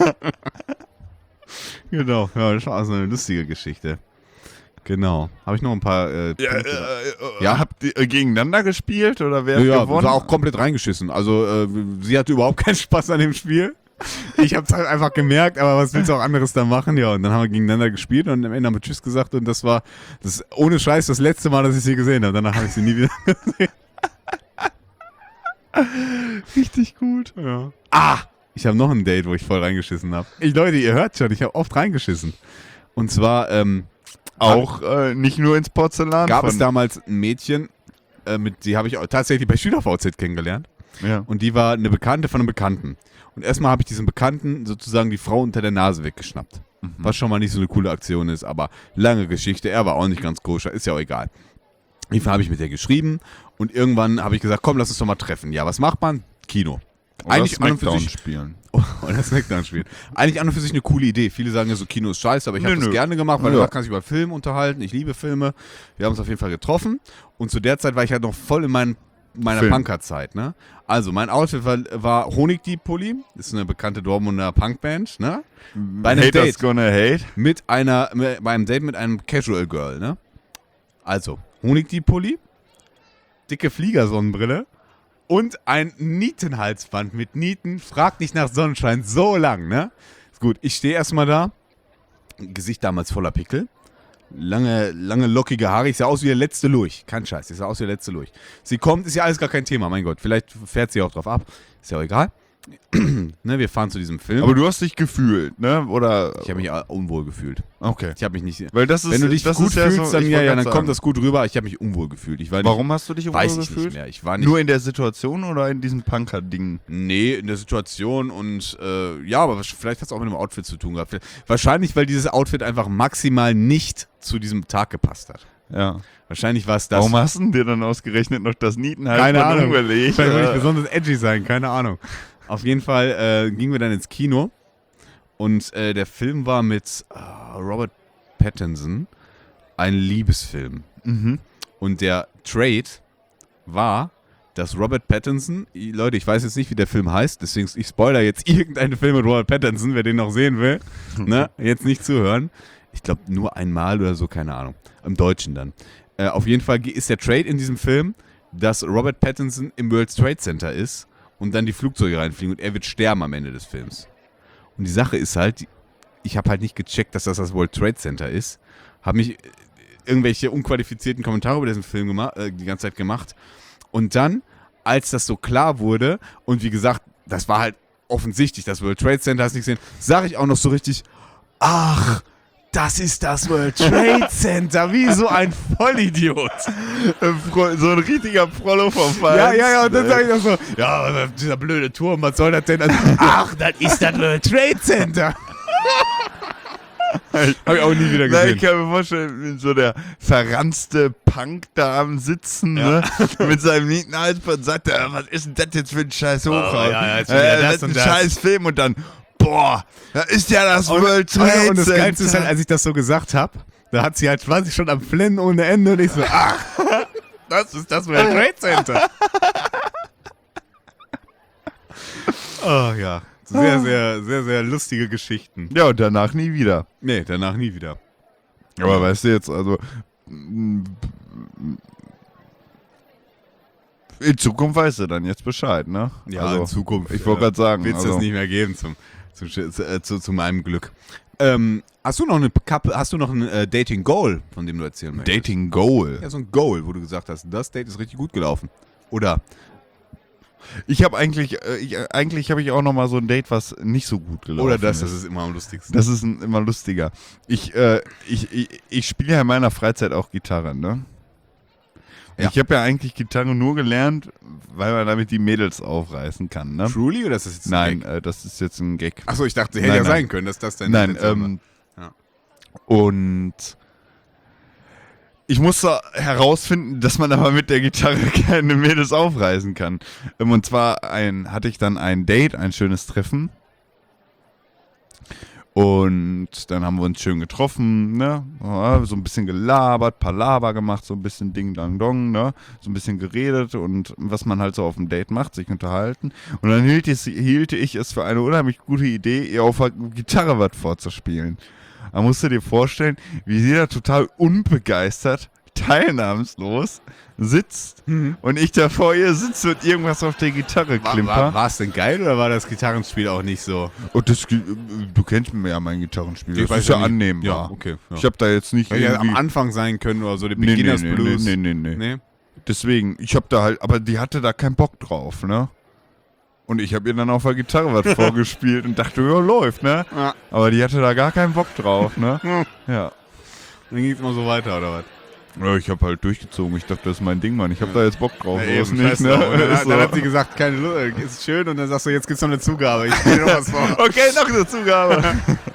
Genau, ja, das war also eine lustige Geschichte. Genau. Habe ich noch ein paar äh, Ja, Punkte? äh, äh, Ja. Habt ihr äh, gegeneinander gespielt oder wer hat Ja, gewonnen? war auch komplett reingeschissen. Also äh, sie hatte überhaupt keinen Spaß an dem Spiel. Ich habe es halt einfach gemerkt, aber was willst du auch anderes da machen? Ja, und dann haben wir gegeneinander gespielt und am Ende haben wir Tschüss gesagt und das war das ohne Scheiß das letzte Mal, dass ich sie gesehen habe. Danach habe ich sie nie wieder gesehen. richtig gut. Ja. Ah! Ich habe noch ein Date, wo ich voll reingeschissen habe. Ich, Leute, ihr hört schon, ich habe oft reingeschissen. Und zwar ähm, Auch äh, nicht nur ins Porzellan. gab von, es damals ein Mädchen, äh, mit, die habe ich auch tatsächlich bei SchülerV Z kennengelernt. Ja. Und die war eine Bekannte von einem Bekannten. Und erstmal habe ich diesem Bekannten sozusagen die Frau unter der Nase weggeschnappt. Mhm. Was schon mal nicht so eine coole Aktion ist, aber lange Geschichte. Er war auch nicht ganz koscher, ist ja auch egal. Auf jeden Fall habe ich mit der geschrieben und irgendwann habe ich gesagt, komm, lass uns doch mal treffen. Ja, was macht man? Kino. Oder Eigentlich an und für Smackdown sich, spielen. oder Smackdown spielen. Eigentlich an und für sich eine coole Idee. Viele sagen ja so, Kino ist scheiße, aber ich habe Nö, das nö. gerne gemacht, weil Ja. man kann sich über Filme unterhalten. Ich liebe Filme. Wir haben uns auf jeden Fall getroffen. Und zu der Zeit war ich halt noch voll in mein, meiner Film. Punkerzeit. Ne? Also mein Outfit war, war Honigdieb-Pulli. Das ist eine bekannte Dortmunder Punkband. Ne? Bei einem Haters Date. gonna hate. Mit einer, mit, bei einem Date mit einem Casual Girl. Ne? Also Honigdieb-Pulli, dicke Fliegersonnenbrille und ein Nietenhalsband mit Nieten. Frag nicht nach Sonnenschein, so lang, ne? Ist gut, ich stehe erstmal da. Gesicht damals voller Pickel. Lange, lange lockige Haare. Ich sah aus wie der letzte Lurch. Kein Scheiß, ich sah aus wie der letzte Lurch. Sie kommt, ist ja alles gar kein Thema, mein Gott. Vielleicht fährt sie auch drauf ab. Ist ja auch egal. Ne, wir fahren zu diesem Film. Aber du hast dich gefühlt, ne? Oder? ich habe mich äh, unwohl gefühlt. Okay. Ich habe mich nicht. Weil das ist, Wenn du dich das gut ist ja fühlst, so, dann, ich ja, wollte ja, grad dann sagen. kommt das gut rüber. Ich habe mich unwohl gefühlt. Ich war nicht, Warum hast du dich weiß unwohl ich gefühlt? nicht mehr. Ich war nicht. Nur in der Situation oder in diesem Punker-Ding? Nee, in der Situation und äh, ja, aber wasch- vielleicht hat es auch mit dem Outfit zu tun gehabt. Wahrscheinlich, weil dieses Outfit einfach maximal nicht zu diesem Tag gepasst hat. Ja. Wahrscheinlich war es das. Warum hast du dir dann ausgerechnet noch das Nietenhalsband Keine Ahnung. umgelegt? Vielleicht wollte ich Äh, besonders edgy sein, keine Ahnung. Auf jeden Fall äh, gingen wir dann ins Kino und äh, der Film war mit äh, Robert Pattinson, ein Liebesfilm. Mhm. Und der Trade war, dass Robert Pattinson, i- Leute, ich weiß jetzt nicht, wie der Film heißt, deswegen ich spoiler jetzt irgendeinen Film mit Robert Pattinson, wer den noch sehen will, ne, jetzt nicht zuhören. Ich glaube nur einmal oder so, keine Ahnung. Im Deutschen dann. Äh, auf jeden Fall ist der Trade in diesem Film, dass Robert Pattinson im World Trade Center ist und dann die Flugzeuge reinfliegen und er wird sterben am Ende des Films. Und die Sache ist halt, ich habe halt nicht gecheckt, dass das das World Trade Center ist. Habe mich äh, irgendwelche unqualifizierten Kommentare über diesen Film gema- äh, die ganze Zeit gemacht. Und dann, als das so klar wurde und wie gesagt, das war halt offensichtlich, das World Trade Center hast du nicht gesehen, sage ich auch noch so richtig, ach, das ist das World Trade Center, wie so ein Vollidiot. So ein richtiger Prollo vom Fall. Ja, ja, ja, und dann sage ich noch so, ja, dieser blöde Turm, was soll das denn? Also, ach, das ist das World Trade Center. Hab ich auch nie wieder Nein, gesehen. ich kann mir vorstellen, so der verranzte Punk da am Sitzen, Ja. ne? Mit seinem linken Halsband sagt er, was ist denn das jetzt für ein scheiß Hochhaus? Oh, ja, ja, jetzt wieder äh, das das ist und ein das. scheiß Film und dann, boah, da ist ja das Und, World Trade und das Center. Geilste ist halt, als ich das so gesagt habe, da hat sie halt quasi schon am Flennen ohne Ende und ich so, ach, das ist das World Trade Center. Oh ja, sehr, sehr, sehr, sehr lustige Geschichten. Ja, und danach nie wieder. Nee, danach nie wieder. Aber weißt du jetzt, also in Zukunft weißt du dann jetzt Bescheid, ne? Ja, also, in Zukunft. Ich wollte gerade sagen. Wird es also, das nicht mehr geben zum, zum, äh, zu, zu meinem Glück. Ähm, hast du noch eine Kappe, hast du noch ein äh, Dating Goal, von dem du erzählen möchtest? Dating Goal. Ja, so ein Goal, wo du gesagt hast, das Date ist richtig gut gelaufen. Oder? Ich habe eigentlich, äh, ich, eigentlich habe ich auch noch mal so ein Date, was nicht so gut gelaufen Oder das, ist. das ist immer am lustigsten. Das ist ein, immer lustiger. Ich, äh, ich, ich, ich spiele ja in meiner Freizeit auch Gitarre, ne? Ja. Ich habe ja eigentlich Gitarre nur gelernt, weil man damit die Mädels aufreißen kann, ne? Truly oder ist das jetzt ein Nein, Gag? äh, das ist jetzt ein Gag. Achso, ich dachte, hätte Nein, ja nein. sein können, dass das deine Nein, Intention ähm, Ja. und ich musste herausfinden, dass man aber mit der Gitarre keine Mädels aufreißen kann. Ähm, Und zwar ein, hatte ich dann ein Date, ein schönes Treffen. Und dann haben wir uns schön getroffen, ne? Ja, so ein bisschen gelabert, Palaver gemacht, so ein bisschen Ding Dang Dong, ne? So ein bisschen geredet und was man halt so auf dem Date macht, sich unterhalten. Und dann hielt ich, hielt ich es für eine unheimlich gute Idee, ihr auf der Gitarre was vorzuspielen. Da musst du dir vorstellen, wie sie da total unbegeistert, teilnahmslos sitzt Mhm. und ich da vor ihr sitze und irgendwas auf der Gitarre War, klimper. war, war es denn geil oder war das Gitarrenspiel auch nicht so? Und das, du kennst mir ja mein Gitarrenspiel, Ich das weiß ist ja ja nicht. annehmbar. Ja, okay, ja. Ich habe da jetzt nicht Hätte ja irgendwie... am Anfang sein können oder so, die Nee, nee, Beginners nee, Blues. nee, nee, nee, nee. Nee? Deswegen, ich habe da halt, aber die hatte da keinen Bock drauf, ne? Und ich habe ihr dann auf der Gitarre was vorgespielt und dachte, ja, läuft, ne? Ja. Aber die hatte da gar keinen Bock drauf, ne? Ja. Dann ging es immer so weiter, oder was? Ja, ich habe halt durchgezogen. Ich dachte, das ist mein Ding, Mann. Ich habe da jetzt Bock drauf. Ja, so eben, ist nicht, scheiß ne? drauf. Und dann, Ist dann so. hat sie gesagt, keine Lust, ist schön. Und dann sagst du, jetzt gibt's noch eine Zugabe. Ich spiele noch was vor. Okay, noch eine Zugabe.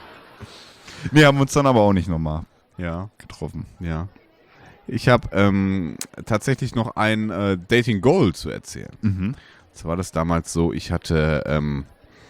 Nee, haben uns dann aber auch nicht nochmal Ja, getroffen. ja. Ich habe ähm, tatsächlich noch ein äh, Dating Goal zu erzählen. Mhm. Das war das damals so, ich hatte, ähm,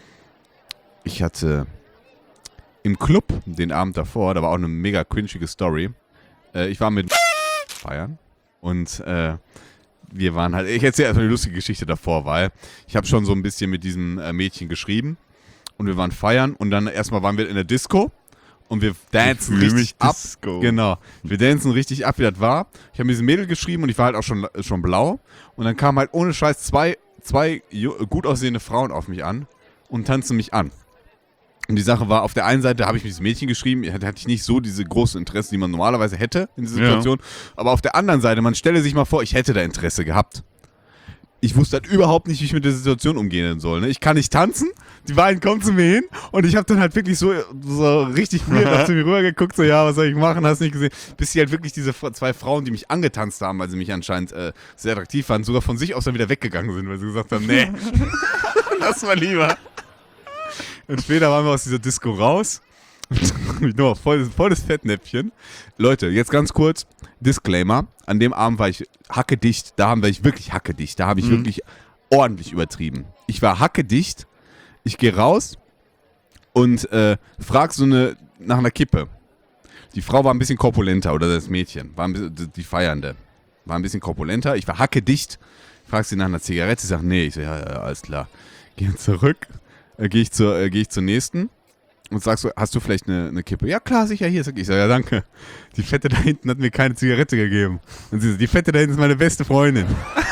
ich hatte im Club den Abend davor, da war auch eine mega cringige Story. Äh, ich war mit feiern und äh, wir waren halt, ich erzähle erstmal eine lustige Geschichte davor, weil ich habe schon so ein bisschen mit diesem äh, Mädchen geschrieben und wir waren feiern und dann erstmal waren wir in der Disco und wir dancen fühl richtig mich ab. Disco. Genau, wir dancen richtig ab, wie das war. Ich habe mit diesem Mädel geschrieben und ich war halt auch schon, schon blau und dann kamen halt ohne Scheiß zwei, zwei ju- gut aussehende Frauen auf mich an und tanzen mich an. Und die Sache war, auf der einen Seite habe ich mit diesem Mädchen geschrieben, hatte hatte ich nicht so diese große Interesse, die man normalerweise hätte in dieser Ja. Situation. Aber auf der anderen Seite, man stelle sich mal vor, ich hätte da Interesse gehabt. Ich wusste halt überhaupt nicht, wie ich mit der Situation umgehen soll. Ne? Ich kann nicht tanzen, die beiden kommen zu mir hin und ich habe dann halt wirklich so, so richtig weird zu mir rübergeguckt, so ja, was soll ich machen, hast nicht gesehen. Bis sie halt wirklich diese f- zwei Frauen, die mich angetanzt haben, weil sie mich anscheinend äh, sehr attraktiv fanden, sogar von sich aus dann wieder weggegangen sind, weil sie gesagt haben, nee, lass mal lieber. Und später waren wir aus dieser Disco raus. Nur voll, voll das Fettnäpfchen. Leute, jetzt ganz kurz, Disclaimer. An dem Abend war ich hackedicht. Da haben wir ich wirklich hackedicht. Da habe ich Mhm. wirklich ordentlich übertrieben. Ich war hackedicht. Ich gehe raus und äh, frag so eine nach einer Kippe. Die Frau war ein bisschen korpulenter, oder das Mädchen. War ein bisschen, die Feiernde. War ein bisschen korpulenter. Ich war hackedicht. Frag sie nach einer Zigarette. Sie sagt, nee. Ich so, ja, ja, alles klar. Gehen zurück. Äh, gehe ich, zur, äh, geh ich zur nächsten und sagst so, hast du vielleicht eine, eine Kippe? Ja, klar, sicher, hier. Sag ich so, ja, danke. Die Fette da hinten hat mir keine Zigarette gegeben. Und sie so, die Fette da hinten ist meine beste Freundin.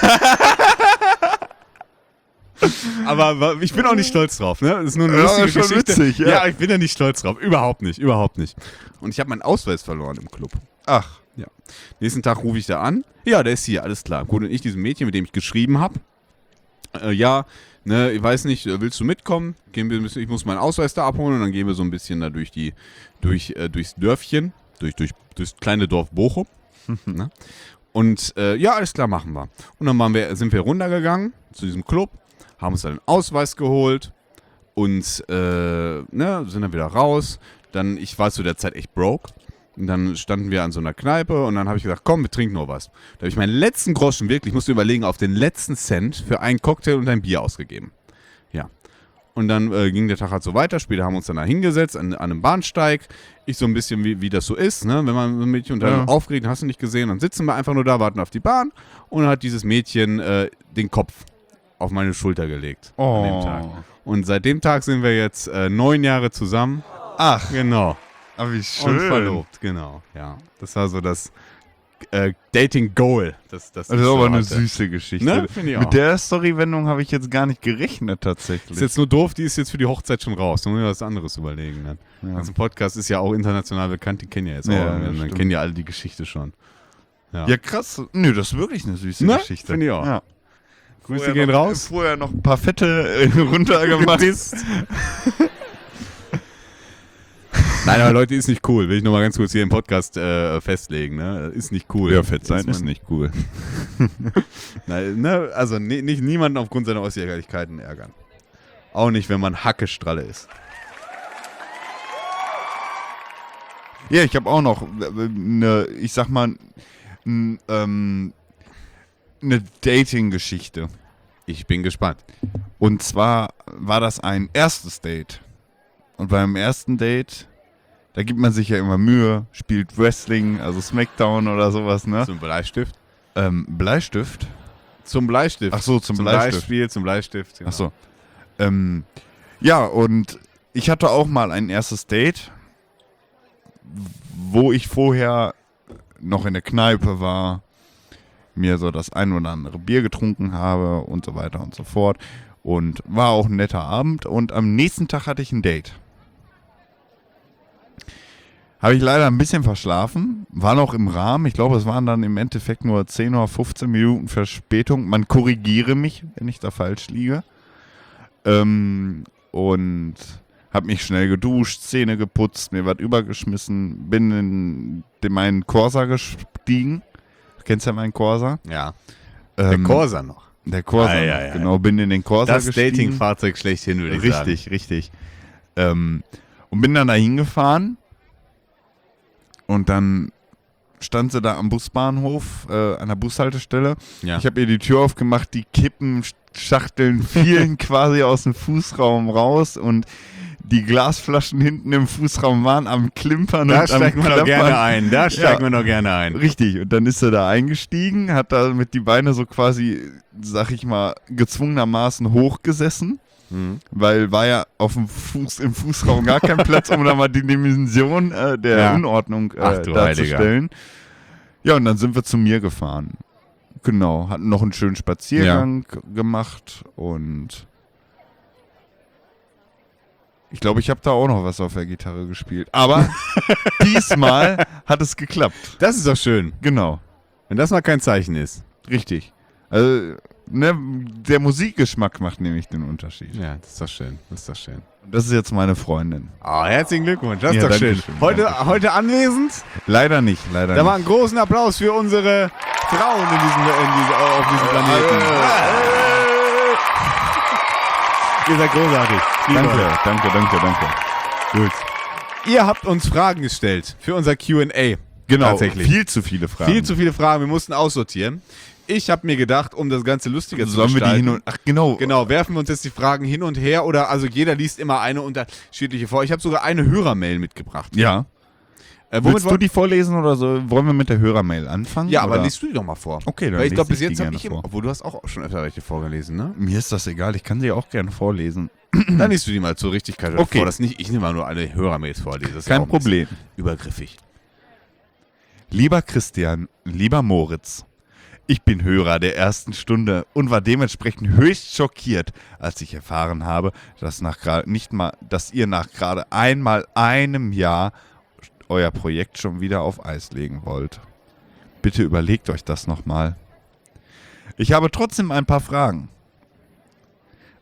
Aber wa- ich bin auch nicht stolz drauf, ne? Das ist nur eine Ja, lustige schon Geschichte. witzig, ja. ja, ich bin ja nicht stolz drauf. Überhaupt nicht, überhaupt nicht. Und ich habe meinen Ausweis verloren im Club. Ach. Ja. Nächsten Tag rufe ich da an. Ja, der ist hier, alles klar. Gut, und ich diesem Mädchen, mit dem ich geschrieben habe, äh, ja, ne, ich weiß nicht, willst du mitkommen? Gehen wir ein bisschen, ich muss meinen Ausweis da abholen und dann gehen wir so ein bisschen da durch die, durch, äh, durchs Dörfchen, durch, durch, durchs kleine Dorf Bochum. Ne? Und äh, ja, alles klar, machen wir. Und dann waren wir, sind wir runtergegangen zu diesem Club, haben uns dann einen Ausweis geholt und äh, ne, sind dann wieder raus. Dann, ich war zu der Zeit echt broke. Und dann standen wir an so einer Kneipe und dann habe ich gesagt, komm, wir trinken nur was. Da habe ich meinen letzten Groschen, wirklich, ich musste überlegen, auf den letzten Cent für einen Cocktail und ein Bier ausgegeben. Ja. Und dann äh, ging der Tag halt so weiter. Später haben wir uns dann da hingesetzt an, an einem Bahnsteig. Ich so ein bisschen, wie, wie das so ist, ne? Wenn man ein Mädchen unter Ja. aufgeregt, hast du nicht gesehen, dann sitzen wir einfach nur da, warten auf die Bahn und dann hat dieses Mädchen äh, den Kopf auf meine Schulter gelegt Oh. an dem Tag. Und seit dem Tag sind wir jetzt äh, neun Jahre zusammen. Ach, Genau. aber wie Und schön. verlobt, genau. Ja, das war so das äh, Dating-Goal. Das, das, Das ist ich aber so eine hatte. süße Geschichte. Ne? Finde ich auch. Mit der Storywendung habe ich jetzt gar nicht gerechnet tatsächlich. Ist jetzt nur doof, die ist jetzt für die Hochzeit schon raus. Da muss ich was anderes überlegen. Dann. Ja. Also ein Podcast ist ja auch international bekannt, die kennen ja jetzt auch. Ja, dann stimmt. kennen ja alle die Geschichte schon. Ja, Ja, krass. Nö, das ist wirklich eine süße Ne? Geschichte. Finde ich auch. Ja. Grüße Vorher gehen noch, raus. Vorher noch ein paar Fette äh, runtergemacht. Nein, aber Leute, ist nicht cool. Will ich nochmal ganz kurz hier im Podcast äh, festlegen. Ne? Ist nicht cool. Ja, fett sein Dass ist man- nicht cool. Nein, ne? Also ni- nicht niemanden aufgrund seiner Äußerlichkeiten ärgern. Auch nicht, wenn man Hackestralle ist. Ja, ich habe auch noch eine, ich sag mal, n, ähm, eine Dating-Geschichte. Ich bin gespannt. Und zwar war das ein erstes Date. Und beim ersten Date, da gibt man sich ja immer Mühe, spielt Wrestling, also Smackdown oder sowas, ne? Zum Bleistift? Ähm, Bleistift? Zum Bleistift. Ach so, zum, zum Bleistift. Beispiel, zum Bleistift. Genau. Ach so. Ähm, ja, und ich hatte auch mal ein erstes Date, wo ich vorher noch in der Kneipe war, mir so das ein oder andere Bier getrunken habe und so weiter und so fort. Und war auch ein netter Abend. Und am nächsten Tag hatte ich ein Date. Habe ich leider ein bisschen verschlafen. War noch im Rahmen. Ich glaube, es waren dann im Endeffekt nur zehn oder fünfzehn Minuten Verspätung. Man korrigiere mich, wenn ich da falsch liege. Ähm, und habe mich schnell geduscht, Zähne geputzt, mir was übergeschmissen, bin in den, meinen Corsa gestiegen. Du kennst ja meinen Corsa. Ja. Der Ähm, Corsa noch. Der Corsa, Ah, ja, ja, genau, bin in den Corsa Das gestiegen. Dating-Fahrzeug schlechthin, würde ich sagen. Richtig, richtig. Ähm, und bin dann da hingefahren und dann stand sie da am Busbahnhof, äh, an der Bushaltestelle. Ja. Ich habe ihr die Tür aufgemacht, die Kippenschachteln fielen quasi aus dem Fußraum raus und die Glasflaschen hinten im Fußraum waren am Klimpern Da und am steigt man doch Klappern. gerne ein. Da steigt Ja. man doch gerne ein. Richtig, und dann ist er da eingestiegen, hat da mit die Beine so quasi, sag ich mal, gezwungenermaßen hochgesessen, Mhm. weil war ja auf dem Fuß, im Fußraum gar kein Platz, um da mal die Dimension äh, der Ja. Unordnung äh, Ach du darzustellen. Ja, und dann sind wir zu mir gefahren. Genau, hatten noch einen schönen Spaziergang gemacht und ich glaube, ich habe da auch noch was auf der Gitarre gespielt. Aber diesmal hat es geklappt. Das ist doch schön. Genau. Wenn das mal kein Zeichen ist. Richtig. Also, ne, der Musikgeschmack macht nämlich den Unterschied. Ja, das ist doch schön. Das ist doch schön. Und das ist jetzt meine Freundin. Oh, herzlichen Glückwunsch. Das ist Ja, doch danke schön. schön, Heute, danke heute anwesend. Leider nicht, leider Da nicht. mal einen großen Applaus für unsere Frauen in diesem, in diesem, auf diesem Planeten. Ihr seid großartig. Liebe Danke, euch. danke, danke, danke. Gut. Ihr habt uns Fragen gestellt für unser Q and A. Genau, Tatsächlich. viel zu viele Fragen. Viel zu viele Fragen. Wir mussten aussortieren. Ich habe mir gedacht, um das Ganze lustiger zu Sollen wir die gestalten. hin und... Ach, genau. Genau, werfen wir uns jetzt die Fragen hin und her oder also jeder liest immer eine unterschiedliche vor. Ich habe sogar eine Hörermail mitgebracht. Ja. Äh, womit Willst du die vorlesen oder so? Wollen wir mit der Hörermail anfangen? Ja, aber oder? liest du die doch mal vor. Okay, dann Weil ich lese glaube, bis ich die jetzt habe gerne ich, im, vor. obwohl du hast auch schon öfter welche vorgelesen, ne? Mir ist das egal, ich kann sie auch gerne vorlesen. Dann liest du die mal zur Richtigkeit Okay. vor. Das nicht, ich nehme mal nur alle Hörermails vor. Das ist Kein auch ein bisschen Problem. Übergriffig. Lieber Christian, lieber Moritz, ich bin Hörer der ersten Stunde und war dementsprechend höchst schockiert, als ich erfahren habe, dass, nach gra- nicht mal, dass ihr nach gerade einmal einem Jahr euer Projekt schon wieder auf Eis legen wollt. Bitte überlegt euch das nochmal. Ich habe trotzdem ein paar Fragen.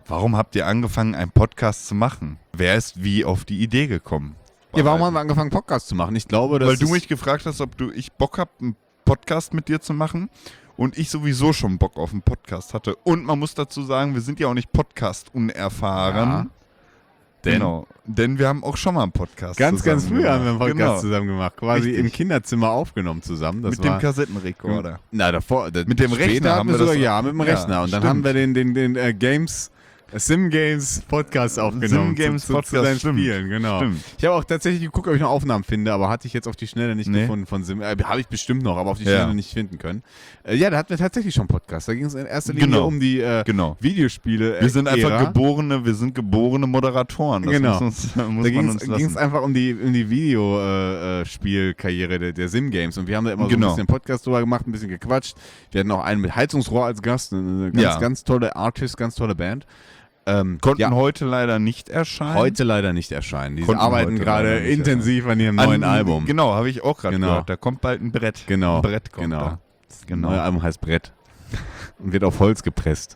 warum habt ihr angefangen, einen Podcast zu machen? Wer ist wie auf die Idee gekommen? Ja, warum haben wir angefangen, Podcast zu machen? Ich glaube, dass Weil du es- mich gefragt hast, ob du ich Bock hab, einen Podcast mit dir zu machen. Und ich sowieso schon Bock auf einen Podcast hatte. Und man muss dazu sagen, wir sind ja auch nicht Podcast-unerfahren. Ja. Denn Genau. Denn wir haben auch schon mal einen Podcast ganz, zusammen ganz früh haben wir einen gemacht. Podcast Genau. zusammen gemacht. Quasi Richtig. im Kinderzimmer aufgenommen zusammen. Das Mit war, dem Kassettenrekorder. Na, davor. Da, Mit dem später Rechner haben wir sogar, das- ja, mit dem Ja, Rechner. Und dann stimmt. haben wir den, den, den äh, Games, äh, Sim Games Podcast aufgenommen. Sim Games zu, zu, Podcast, zu seinen stimmt. Spielen, genau. Stimmt. Ich habe auch tatsächlich geguckt, ob ich noch Aufnahmen finde, aber hatte ich jetzt auf die Schnelle nicht Nee. gefunden von Sim. Äh, habe ich bestimmt noch, aber auf die Ja. Schnelle nicht finden können. Äh, ja, da hatten wir tatsächlich schon einen Podcast. Da ging es in erster Linie Genau. um die äh, Genau. Videospiele. Äh, Wir sind einfach Ära. geborene, wir sind geborene Moderatoren. Das Genau. muss, uns, muss Da man ging uns es lassen. einfach um die, um die Videospielkarriere der, der Sim-Games. Und wir haben da immer so Genau. ein bisschen Podcast drüber gemacht, ein bisschen gequatscht. Wir hatten auch einen mit Heizungsrohr als Gast, eine ganz, Ja. ganz tolle Artist, ganz tolle Band. Ähm, Konnten ja, heute leider nicht erscheinen. heute leider nicht erscheinen. Die Konnten arbeiten heute gerade leider nicht intensiv an ihrem An- neuen Album. Genau, habe ich auch gerade Genau. gehört. Da kommt bald ein Brett. Genau, Ein Brett kommt genau. da. Das Genau. neue Album heißt Brett und wird auf Holz gepresst.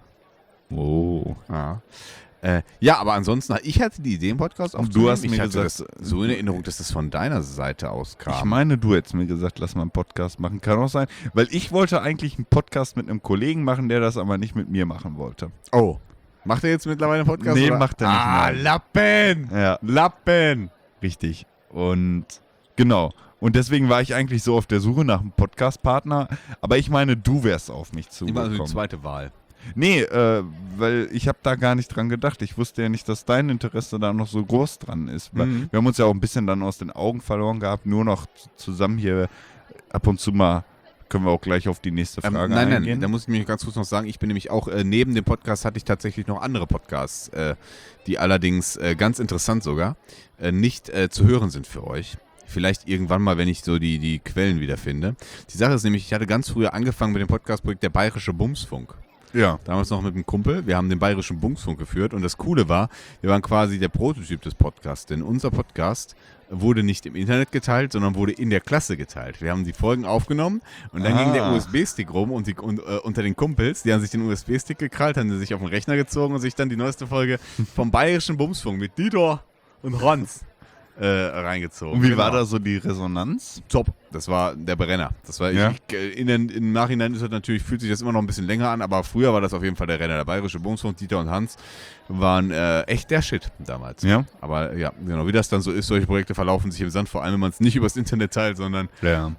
Oh. Ja. Äh, ja, aber ansonsten, ich hatte die Idee im Podcast Und aufzunehmen. du hast mir ich hatte gesagt- das so in Erinnerung, dass das von deiner Seite aus kam. Ich meine, du hättest mir gesagt, lass mal einen Podcast machen. Kann auch sein. Weil ich wollte eigentlich einen Podcast mit einem Kollegen machen, der das aber nicht mit mir machen wollte. Oh. Macht er jetzt mittlerweile einen Podcast? Nee, oder? macht er nicht Ah, mehr. Lappen! Ja, Lappen! richtig. Und genau. Und deswegen war ich eigentlich so auf der Suche nach einem Podcast-Partner. Aber ich meine, du wärst auf mich Immer also die zugekommen. zweite Wahl. Nee, äh, weil ich habe da gar nicht dran gedacht. Ich wusste ja nicht, dass dein Interesse da noch so groß dran ist. Weil Mhm. wir haben uns ja auch ein bisschen dann aus den Augen verloren gehabt. Nur noch z- zusammen hier ab und zu mal. Können wir auch gleich auf die nächste Ähm, Frage nein, eingehen. nein, da muss ich mich ganz kurz noch sagen, ich bin nämlich auch, äh, neben dem Podcast hatte ich tatsächlich noch andere Podcasts, äh, die allerdings äh, ganz interessant sogar, äh, nicht äh, zu hören sind für euch. Vielleicht irgendwann mal, wenn ich so die, die Quellen wiederfinde. Die Sache ist nämlich, ich hatte ganz früher angefangen mit dem Podcastprojekt Der Bayerische Bumsfunk. Ja. Damals noch mit einem Kumpel. Wir haben den Bayerischen Bumsfunk geführt und das Coole war, wir waren quasi der Prototyp des Podcasts, denn unser Podcast wurde nicht im Internet geteilt, sondern wurde in der Klasse geteilt. Wir haben die Folgen aufgenommen und dann Ah. ging der U S B-Stick rum und, die, und äh, unter den Kumpels, die haben sich den U S B-Stick gekrallt, haben sie sich auf den Rechner gezogen und sich dann die neueste Folge vom Bayerischen Bumsfunk mit Dieter und Hans äh, reingezogen. Und wie Genau. war da so die Resonanz? Top. Das war der Brenner. Das war Ja. ich, ich, in den, im Nachhinein ist das natürlich, fühlt sich das immer noch ein bisschen länger an, aber früher war das auf jeden Fall der Renner. Der Bayerische Bumsfunk, Dieter und Hans waren äh, echt der Shit damals. Ja. Aber ja, genau, wie das dann so ist, solche Projekte verlaufen sich im Sand, vor allem wenn man es nicht übers Internet teilt, sondern Ja.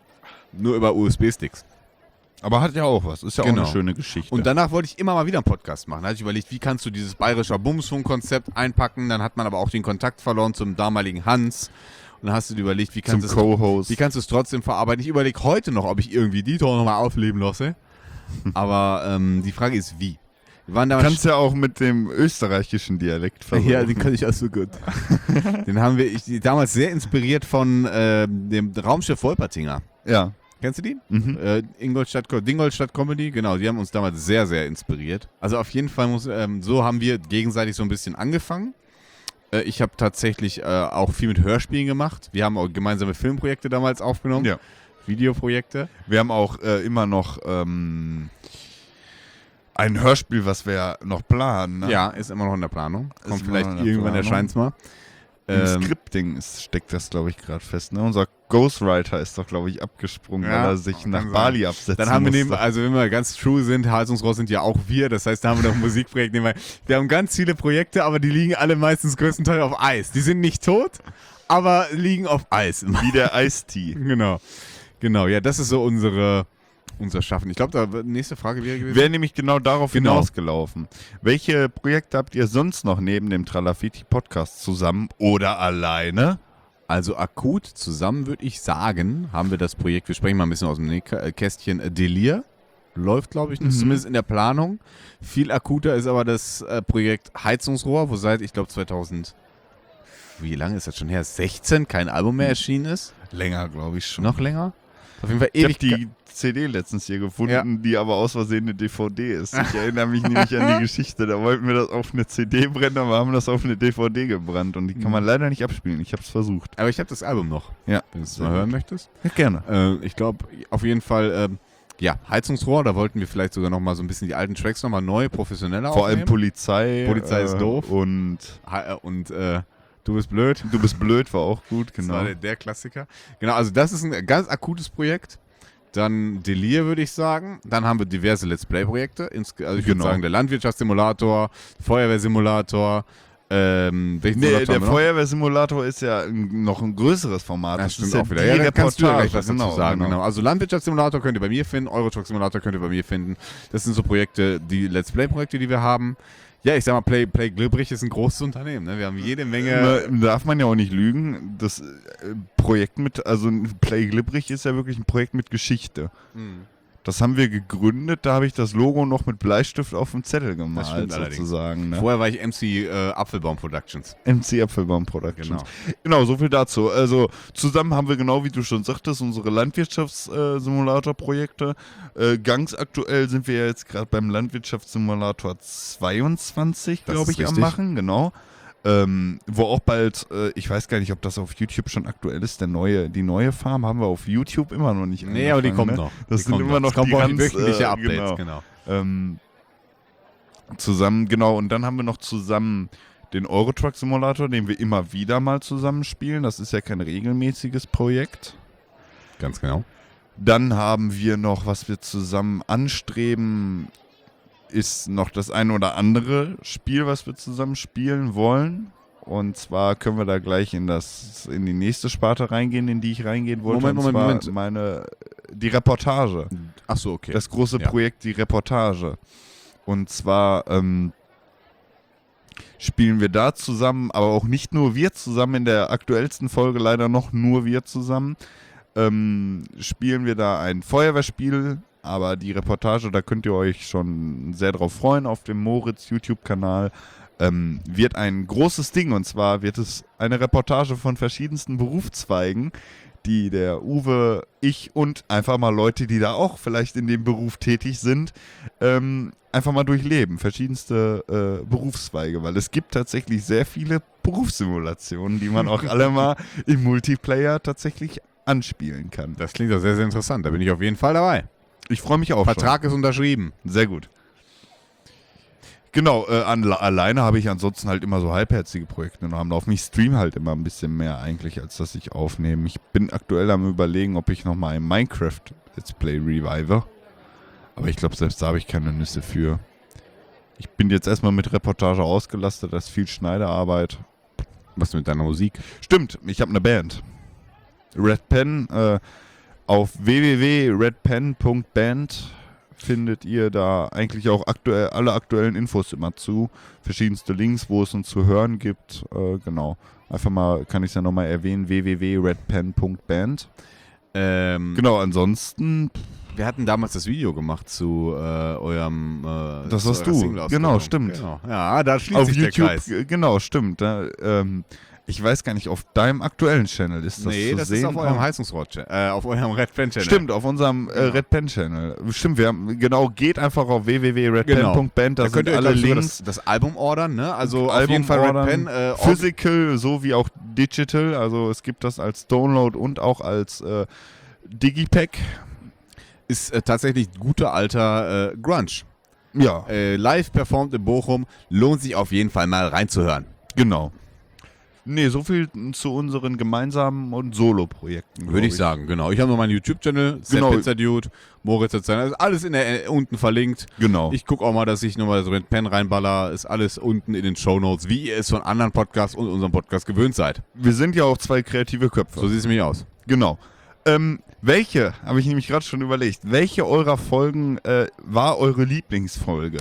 nur über U S B-Sticks. Aber hat ja auch was. Ist ja Genau. auch eine schöne Geschichte. Und danach wollte ich immer mal wieder einen Podcast machen. Da hatte ich überlegt, wie kannst du dieses Bayerischer Bumsfunk-Konzept einpacken? Dann hat man aber auch den Kontakt verloren zum damaligen Hans. Und dann hast du dir überlegt, wie zum kannst du es Co-Host. Wie kannst du es trotzdem verarbeiten? Ich überlege heute noch, ob ich irgendwie Dieter nochmal aufleben lasse. Aber ähm, die Frage ist, wie? Wir waren damals. Kannst ja auch mit dem österreichischen Dialekt versuchen. ja, den kann ich auch so gut. Den haben wir ich, damals sehr inspiriert von äh, dem Raumschiff Wolpertinger. Ja. Kennst du die? Mhm. Äh, Ingolstadt, Dingolstadt Comedy, genau, die haben uns damals sehr, sehr inspiriert. Also auf jeden Fall muss, ähm, so haben wir gegenseitig so ein bisschen angefangen. Äh, ich habe tatsächlich äh, auch viel mit Hörspielen gemacht. Wir haben auch gemeinsame Filmprojekte damals aufgenommen, Ja. Videoprojekte. Wir haben auch äh, immer noch ähm, ein Hörspiel, was wir noch planen. Ne? Ja, ist immer noch in der Planung. Ist Kommt immer vielleicht noch in der irgendwann, Planung. erscheint es mal. Im Ähm, Scripting ist, steckt das, glaube ich, gerade fest. Ne? Unser Ghostwriter ist doch, glaube ich, abgesprungen, Ja, weil er sich kann nach sein. Bali absetzen Dann haben wir musste. neben, also wenn wir ganz true sind, Heizungsrohr sind ja auch wir, das heißt, da haben wir noch ein Musikprojekt nebenbei. Wir haben ganz viele Projekte, aber die liegen alle meistens größtenteils auf Eis. Die sind nicht tot, aber liegen auf Eis. Wie der Eistee. Genau, genau, ja, das ist so unsere, unser Schaffen. Ich glaube, da wird- nächste Frage wäre gewesen. Wäre nämlich genau darauf Genau. hinausgelaufen. Welche Projekte habt ihr sonst noch neben dem Tralafiti-Podcast zusammen oder alleine? Also akut zusammen würde ich sagen, haben wir das Projekt, wir sprechen mal ein bisschen aus dem Nähkästchen, äh, Delir. Läuft, glaube ich, Mhm. zumindest in der Planung. Viel akuter ist aber das äh, Projekt Heizungsrohr, wo seit, ich glaube, zweitausend, wie lange ist das schon her? sechzehn kein Album mehr erschienen ist. Länger, glaube ich schon. Noch länger? Auf jeden Fall Ich habe ewig. die C D letztens hier gefunden, Ja. die aber aus Versehen eine D V D ist. Ich erinnere mich nämlich an die Geschichte. Da wollten wir das auf eine C D brennen, aber haben das auf eine D V D gebrannt. Und die kann man leider nicht abspielen. Ich habe es versucht. aber ich habe das Album noch, Ja, wenn du es sehr mal hören gut. möchtest. Ja, gerne. Äh, ich glaube, auf jeden Fall ähm, Ja, Heizungsrohr, da wollten wir vielleicht sogar nochmal so ein bisschen die alten Tracks nochmal neu, professioneller Vor allem aufnehmen. Polizei. Polizei ist äh, doof. Und Ha- Und äh, Du bist blöd. Du bist blöd war auch gut, Das genau. war der, der Klassiker. Genau, also das ist ein ganz akutes Projekt. Dann Delir, würde ich sagen. Dann haben wir diverse Let's Play-Projekte. Ins- Also ich würde Genau. sagen, der Landwirtschaftssimulator, Feuerwehrsimulator. Ähm, welchen Nee, Simulator der haben wir noch? Feuerwehrsimulator ist ja ein, noch ein größeres Format. Ja, Das stimmt ist ja auch wieder. die Ja, da kannst du ja Reportage, gleich was genau, dazu sagen. genau. Genau. Also Landwirtschaftssimulator könnt ihr bei mir finden, Eurotruck Simulator könnt ihr bei mir finden. Das sind so Projekte, die Let's Play-Projekte, die wir haben. Ja, ich sag mal, Play, Play Glibbrich ist ein großes Unternehmen. Ne? Wir haben jede Menge. Na, darf man ja auch nicht lügen. Das äh, Projekt mit, also Play Glibbrich ist ja wirklich ein Projekt mit Geschichte. Hm. Das haben wir gegründet, da habe ich das Logo noch mit Bleistift auf dem Zettel gemalt, stimmt allerdings. sozusagen. Ne? Vorher war ich M C äh, Apfelbaum Productions. M C Apfelbaum Productions. Genau. Genau, so viel dazu. Also zusammen haben wir, genau wie du schon sagtest, unsere Landwirtschaftssimulator-Projekte. Äh, ganz aktuell sind wir ja jetzt gerade beim Landwirtschaftssimulator zweiundzwanzig, Das glaube ist ich, am richtig. machen, genau. Ähm, wo auch bald, äh, ich weiß gar nicht, ob das auf YouTube schon aktuell ist, der neue, die neue Farm haben wir auf YouTube immer noch nicht. Nee, aber die angefangen, kommt ne? noch. Das die sind kommt immer noch Es kommen die auch ganz, wöchentliche äh, Updates, genau. genau. Ähm, zusammen, genau, und dann haben wir noch zusammen den Eurotruck Simulator, den wir immer wieder mal zusammen spielen. Das ist ja kein regelmäßiges Projekt. Ganz genau. Dann haben wir noch, was wir zusammen anstreben, ist noch das eine oder andere Spiel, was wir zusammen spielen wollen. Und zwar können wir da gleich in das in die nächste Sparte reingehen, in die ich reingehen wollte. Moment, und Moment, zwar Moment. meine die Reportage. Ach so, okay. Das große Ja. Projekt, die Reportage. Und zwar ähm, spielen wir da zusammen, aber auch nicht nur wir zusammen, in der aktuellsten Folge leider noch nur wir zusammen, ähm, spielen wir da ein Feuerwehrspiel, aber die Reportage, da könnt ihr euch schon sehr drauf freuen, auf dem Moritz YouTube-Kanal. Ähm, wird ein großes Ding, und zwar wird es eine Reportage von verschiedensten Berufszweigen, die der Uwe, ich und einfach mal Leute, die da auch vielleicht in dem Beruf tätig sind, ähm, einfach mal durchleben. Verschiedenste äh, Berufszweige, weil es gibt tatsächlich sehr viele Berufssimulationen, die man auch alle mal im Multiplayer tatsächlich anspielen kann. Das klingt doch sehr, sehr interessant. Da bin ich auf jeden Fall dabei. Ich freue mich auch Vertrag ist unterschrieben. schon. Sehr gut. Genau, äh, an, alleine habe ich ansonsten halt immer so halbherzige Projekte noch am Laufen. Ich stream halt immer ein bisschen mehr eigentlich, als dass ich aufnehme. Ich bin aktuell am Überlegen, ob ich nochmal ein Minecraft Let's Play revive. Aber ich glaube, selbst da habe ich keine Nüsse für. Ich bin jetzt erstmal mit Reportage ausgelastet, das ist viel Schneiderarbeit. Was mit deiner Musik? Stimmt, ich habe eine Band. Red Pen, äh, auf w w w punkt red pen punkt band findet ihr da eigentlich auch aktuell alle aktuellen Infos immer zu. Verschiedenste Links, wo es uns zu hören gibt. Äh, genau. Einfach mal, kann ich es ja nochmal erwähnen, w w w punkt red pen punkt band. Ähm, Genau, ansonsten, Wir hatten damals das Video gemacht zu äh, eurem äh, Das zu warst eurer du. Single-Auskopplung. Genau, stimmt. Genau. Ja, da schließt auf sich YouTube, der Kreis. g- genau, stimmt. Da, ähm, ich weiß gar nicht, auf deinem aktuellen Channel ist das Nee, zu das sehen. ist auf eurem Heizungsrohr, äh, auf eurem Red Pen Channel. Stimmt, auf unserem äh, Genau. Red Pen Channel. Stimmt, wir haben, genau, geht einfach auf w w w punkt red pen Genau. punkt band, da, Da könnt sind ihr alle glaub ich, sogar Links. das, das Album ordern, ne? Also auf Album jeden Fall ordern, Red Pen. Äh, Org- Physical sowie auch Digital, also es gibt das als Download und auch als äh, Digipack. ist äh, tatsächlich guter alter äh, Grunge. Ja, Äh, live performt in Bochum. Lohnt sich auf jeden Fall mal reinzuhören. genau. Nee, so viel zu unseren gemeinsamen und Solo-Projekten. Würde glaub ich sagen, genau. Ich habe noch meinen YouTube-Channel, Genau. Sam Pizza Dude, Moritz hat sein, ist alles in der, äh, unten verlinkt. Genau. Ich gucke auch mal, dass ich nochmal so Red Pen reinballer. Ist alles unten in den Shownotes, wie ihr es von anderen Podcasts und unserem Podcast gewöhnt seid. Wir sind ja auch zwei kreative Köpfe. So sieht es nämlich aus. Genau. Ähm, welche, habe ich nämlich gerade schon überlegt, welche eurer Folgen äh, war eure Lieblingsfolge?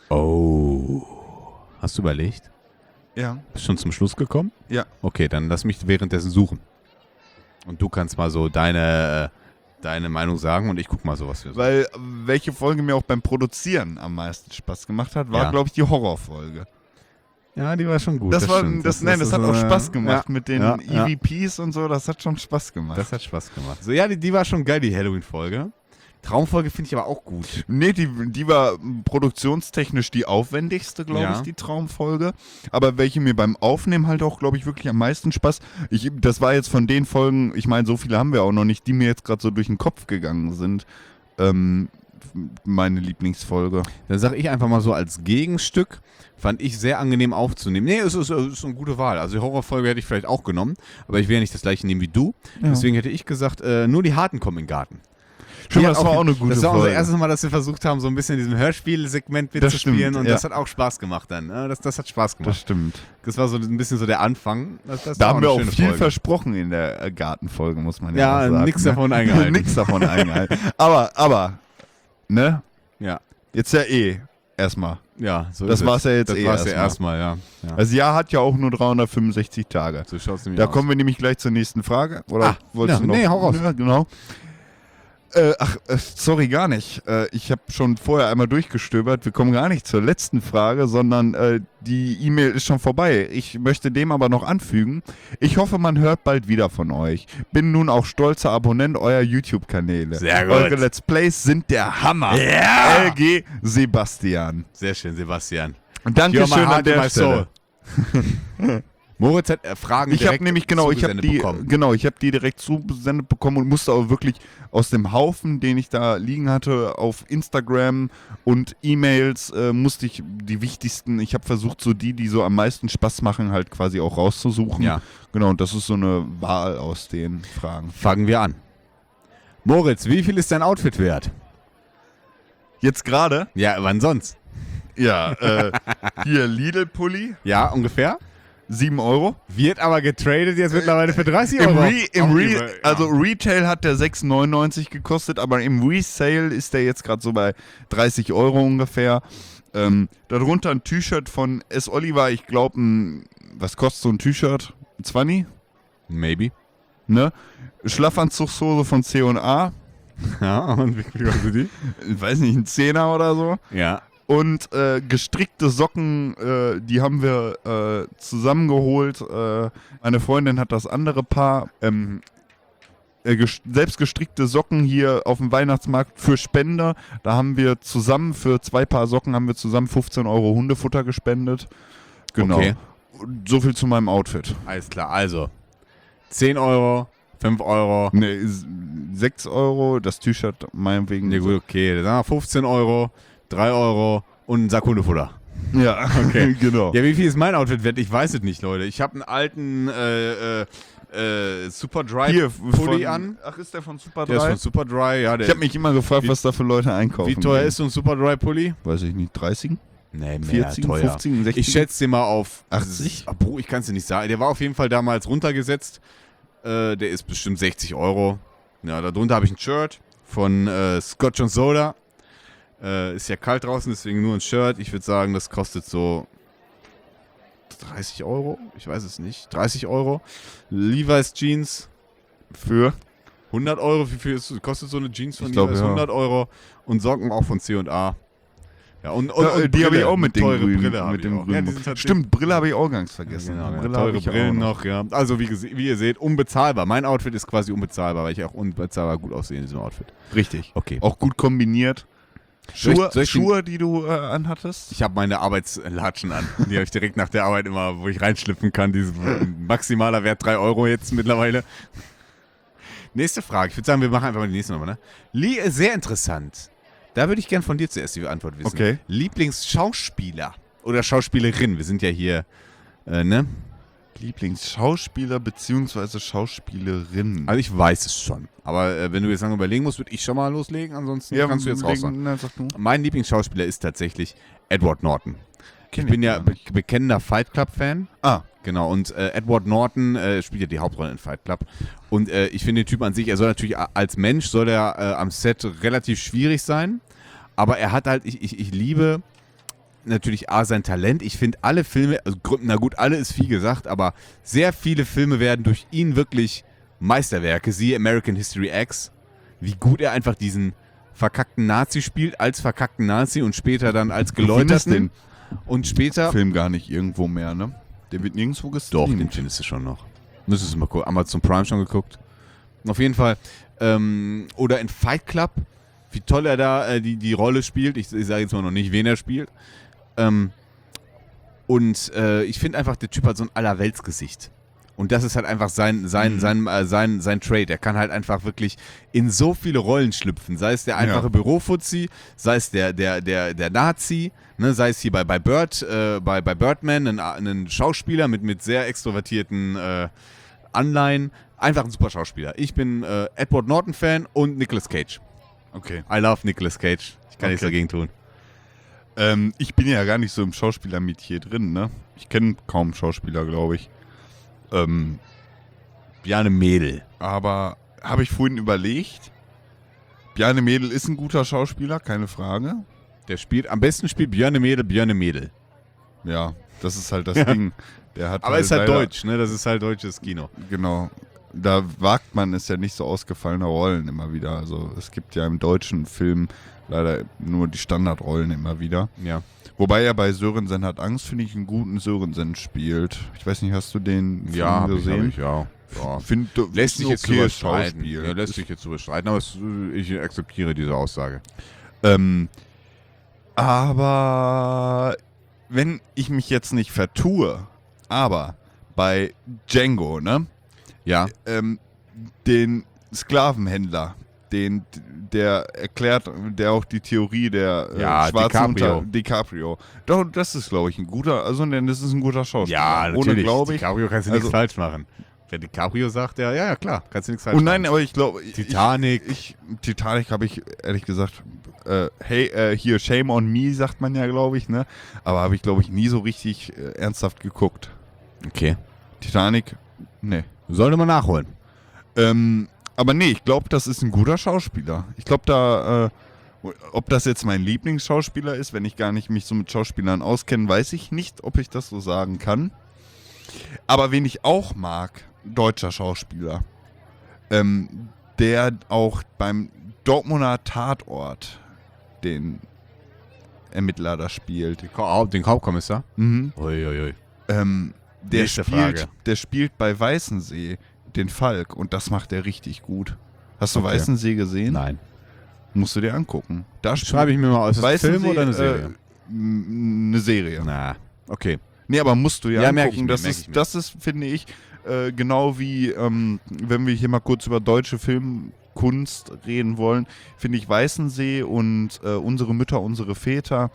Oh. Hast du überlegt? Ja. Bist schon zum Schluss gekommen? Ja. Okay, dann lass mich währenddessen suchen. Und du kannst mal so deine, äh, deine Meinung sagen und ich guck mal so, was wir so. Weil äh, welche Folge mir auch beim Produzieren am meisten Spaß gemacht hat, war, Ja. glaube ich, die Horrorfolge. Ja, die war schon gut. Das, war, stimmt. das, nein, das, hat ist, auch äh, Spaß gemacht ja, mit den ja, ja. E V Ps und so, das hat schon Spaß gemacht. Das hat Spaß gemacht. So, ja, die, die war schon geil, die Halloween-Folge. Traumfolge finde ich aber auch gut. Nee, die, die war produktionstechnisch die aufwendigste, glaube Ja. ich, die Traumfolge. Aber welche mir beim Aufnehmen halt auch, glaube ich, wirklich am meisten Spaß. Ich, das war jetzt von den Folgen, ich meine, so viele haben wir auch noch nicht, die mir jetzt gerade so durch den Kopf gegangen sind. ähm, meine Lieblingsfolge. Dann sage ich einfach mal so als Gegenstück, fand ich sehr angenehm aufzunehmen. Nee, es ist, es ist eine gute Wahl. Also die Horrorfolge hätte ich vielleicht auch genommen, aber ich will ja nicht das gleiche nehmen wie du. Ja. Deswegen hätte ich gesagt, äh, nur die Harten kommen in den Garten. Stimmt, Die das hat war auch eine gute Das war unser Folge. erstes Mal, dass wir versucht haben, so ein bisschen in diesem Hörspielsegment Das mitzuspielen stimmt, und ja. das hat auch Spaß gemacht dann. ne? Das, das hat Spaß Das gemacht. stimmt. Das war so ein bisschen so der Anfang. Das, das Da war haben wir eine auch schöne viel Folge. versprochen in der äh, Gartenfolge, muss man ja, Ja, auch sagen. nix ne? davon eingehalten. Nix davon eingehalten. Aber, aber, ne? Ja, Jetzt ja eh erstmal. ja. So Das ist war's es. ja jetzt Das eh war's ja erstmal. erstmal, ja. ja. Das Jahr hat ja auch nur dreihundertfünfundsechzig Tage. So schaut's nämlich Da aus. kommen wir nämlich gleich zur nächsten Frage. Oder Ah, wolltest ja, du noch? nee, hau raus. Ja, genau. Äh, ach, äh, sorry, gar nicht. Äh, ich habe schon vorher einmal durchgestöbert. Wir kommen gar nicht zur letzten Frage, sondern äh, die E-Mail ist schon vorbei. Ich möchte dem aber noch anfügen. Ich hoffe, man hört bald wieder von euch. Bin nun auch stolzer Abonnent eurer YouTube-Kanäle. Sehr gut. Eure Let's Plays sind der Hammer. Ja! L G Sebastian. Sehr schön, Sebastian. Dankeschön You're my an heart der and my Stelle. soul. Moritz hat äh, Fragen Ich habe direkt nämlich genau, ich habe zugesendet die bekommen. genau, ich habe die direkt zugesendet bekommen und musste auch wirklich aus dem Haufen, den ich da liegen hatte, auf Instagram und E-Mails äh, musste ich die wichtigsten. Ich habe versucht, so die, die so am meisten Spaß machen, halt quasi auch rauszusuchen. Ja. Genau. Und das ist so eine Wahl aus den Fragen. Fangen wir an. Moritz, wie viel ist dein Outfit wert? Jetzt gerade? Ja, wann sonst? Ja. Äh, hier Lidl-Pulli, Ja, ungefähr. sieben Euro. Wird aber getradet jetzt mittlerweile für dreißig Im Euro. Re, im Auch Re, über- ja. also Retail hat der sechs neunundneunzig gekostet, aber im Resale ist der jetzt gerade so bei dreißig Euro ungefähr. Ähm, darunter ein T-Shirt von S. Oliver, ich glaube, was kostet so ein T-Shirt? Ein zwanzig? Maybe. Ne? Schlafanzugshose von C und A, Ja, und wie viel kostet die? ich weiß nicht, ein Zehner oder so. Ja. Und äh, gestrickte Socken, äh, die haben wir äh, zusammengeholt. Äh, meine Freundin hat das andere Paar. Ähm, äh, ges- selbst gestrickte Socken hier auf dem Weihnachtsmarkt für Spender. Da haben wir zusammen für zwei Paar Socken haben wir zusammen fünfzehn Euro Hundefutter gespendet. Genau. Okay. Und so viel zu meinem Outfit. Alles klar, also zehn Euro, fünf Euro. Ne, s- sechs Euro, das T-Shirt meinetwegen. Ne, gut, okay. Dann sagen wir fünfzehn Euro, drei Euro und ein Sack Hundefutter. Ja, Okay. genau. Ja, wie viel ist mein Outfit wert? Ich weiß es nicht, Leute. Ich habe einen alten äh, äh, äh, Superdry Hier, Pulli von, an. Ach, ist der von Super Der ist drei? von Superdry, ja. Der, Ich habe mich immer gefragt, Wie- was da für Leute einkaufen. wie teuer gehen. ist so ein Superdry Pulli? Weiß ich nicht, dreißig? Nee, mehr vierzig, teuer. fünfzig, sechzig? Ich schätze den mal auf achtzig? Ah, Bro, ich kann es dir nicht sagen. Der war auf jeden Fall damals runtergesetzt. Äh, der ist bestimmt sechzig Euro. Ja, darunter habe ich ein Shirt von äh, Scotch und Soda. Äh, ist ja kalt draußen, deswegen nur ein Shirt. Ich würde sagen, das kostet so dreißig Euro. Ich weiß es nicht. dreißig Euro. Levi's Jeans Für? hundert Euro. Wie viel ist, kostet so eine Jeans von Ich glaub, Levi's? ja. hundert Euro. Und Socken auch von C und A. Ja, und, und, Ja, und die habe ich Brille. auch mit den Teure grünen. Brille hab mit ich dem auch. grünen. Ja, die sind halt Stimmt, Brille habe ich auch ganz vergessen. Genau, ja, Brille teure habe ich Brillen auch noch, ja. Also wie, gese- wie ihr seht, unbezahlbar. Mein Outfit ist quasi unbezahlbar, weil ich auch unbezahlbar gut aussehe in diesem Outfit. Richtig. Okay. Auch gut kombiniert. Soll ich- Schuhe, soll ich den- Schuhe die du äh, anhattest? Ich habe meine Arbeitslatschen an. Die habe ich direkt nach der Arbeit immer, wo ich reinschlüpfen kann. Diese maximaler Wert drei Euro jetzt mittlerweile. Nächste Frage. Ich würde sagen, wir machen einfach mal die nächste Nummer, ne? Lee, äh, sehr interessant. Da würde ich gern von dir zuerst die Antwort wissen. Okay. Lieblingsschauspieler oder Schauspielerin. Wir sind ja hier, äh, ne? Lieblingsschauspieler bzw. Schauspielerin. Also ich weiß es schon. Aber äh, wenn du jetzt lange überlegen musst, würde ich schon mal loslegen. Ansonsten kannst du jetzt raus. legen- na, sag du. Mein Lieblingsschauspieler ist tatsächlich Edward Norton. Kenn ich bin ich ja gar be nicht. bekennender Fight Club-Fan. Ah, Genau, und äh, Edward Norton äh, spielt ja die Hauptrolle in Fight Club. Und äh, ich finde den Typ an sich, er soll natürlich a- als Mensch, soll er äh, am Set relativ schwierig sein. Aber er hat halt, ich, ich, ich liebe natürlich A, sein Talent. Ich finde alle Filme, also, grü- na gut, alle ist viel gesagt, aber sehr viele Filme werden durch ihn wirklich Meisterwerke. Siehe American History X, wie gut er einfach diesen verkackten Nazi spielt, als verkackten Nazi und später dann als Du findest Geläuterten. Und später... Film gar nicht irgendwo mehr, ne? Der wird nirgendwo Doch, gestreamt. den findest du schon noch. Müsstest du mal gucken. Amazon Prime schon geguckt. Auf jeden Fall. Ähm, oder in Fight Club, wie toll er da äh, die, die Rolle spielt. Ich, ich sage jetzt mal noch nicht, wen er spielt. Ähm, und äh, ich finde einfach, der Typ hat so ein Allerweltsgesicht. Und das ist halt einfach sein, sein, Mhm. sein, äh, sein, sein Trade. Er kann halt einfach wirklich in so viele Rollen schlüpfen. Sei es der einfache Ja. Bürofuzzi, sei es der, der, der, der Nazi, ne? Sei es hier bei, bei Bird, äh, bei, bei Birdman, ein, ein Schauspieler mit, mit sehr extrovertierten äh, Anleihen. Einfach ein super Schauspieler. Ich bin äh, Edward Norton-Fan und Nicolas Cage. Okay. I love Nicolas Cage. Ich kann nichts Okay. dagegen tun. Ähm, ich bin ja gar nicht so im Schauspielermetier drin, ne? Ich kenne kaum Schauspieler, glaube ich. Ähm, Bjarne Mädel. aber habe ich vorhin überlegt, Bjarne Mädel ist ein guter Schauspieler, keine Frage. Der spielt, am besten spielt Bjarne Mädel Bjarne Mädel. Ja, das ist halt das Ding. Der hat Aber ist halt leider- deutsch, ne? Das ist halt deutsches Kino. Genau. Da wagt man es ja nicht so ausgefallene Rollen immer wieder. Also es gibt ja im deutschen Film leider nur die Standardrollen immer wieder. Ja. Wobei er bei Sörensen hat Angst, finde ich, einen guten Sörensen spielt. Ich weiß nicht, hast du den Film Ja, hab ich, gesehen? hab ich, ja. ja. Find, Lässt sich ein jetzt okayes drüber streiten. Schauspiel. Ja, lässt sich jetzt drüber streiten, aber es, äh, ich akzeptiere diese Aussage. Ähm, aber wenn ich mich jetzt nicht vertue, aber bei Django, ne? Ja. Ähm, den Sklavenhändler, den, der erklärt, der auch die Theorie der äh, Ja, schwarzen DiCaprio. Unter DiCaprio. Doch, das ist, glaube ich, ein guter, also denn das ist ein guter Schauspieler. Ja, Ohne, natürlich. glaube ich. DiCaprio kannst du Also- nichts falsch machen. Wenn DiCaprio sagt, ja, ja, ja, klar, kannst du nichts falsch Und nein, machen. aber ich glaube, Titanic. Ich, ich, Titanic habe ich ehrlich gesagt, äh, hey, äh, hier Shame on Me sagt man ja, glaube ich, ne? Aber habe ich, glaube ich, nie so richtig äh, ernsthaft geguckt. Okay. Titanic, ne. Sollte man nachholen. Ähm, aber nee, ich glaube, das ist ein guter Schauspieler. Ich glaube, da, äh, ob das jetzt mein Lieblingsschauspieler ist, wenn ich gar nicht mich so mit Schauspielern auskenne, weiß ich nicht, ob ich das so sagen kann. Aber wen ich auch mag, deutscher Schauspieler, ähm, der auch beim Dortmunder Tatort den Ermittler da spielt. Den, Ko- den Hauptkommissar? Mhm. Uiuiui. Ähm, der, Nächste spielt, Frage. der spielt bei Weißensee den Falk und das macht er richtig gut. Hast du Okay. Weißensee gesehen? Nein. Musst du dir angucken. Da Schreibe ich mir mal aus. Ist das ein Film oder eine Serie? Äh, m- eine Serie. Na, okay. Nee, aber musst du dir Ja, merk ich angucken. mir, das, merk ist, ich mir. das ist, finde ich, äh, genau wie, ähm, wenn wir hier mal kurz über deutsche Filmkunst reden wollen, finde ich Weißensee und äh, Unsere Mütter, unsere Väter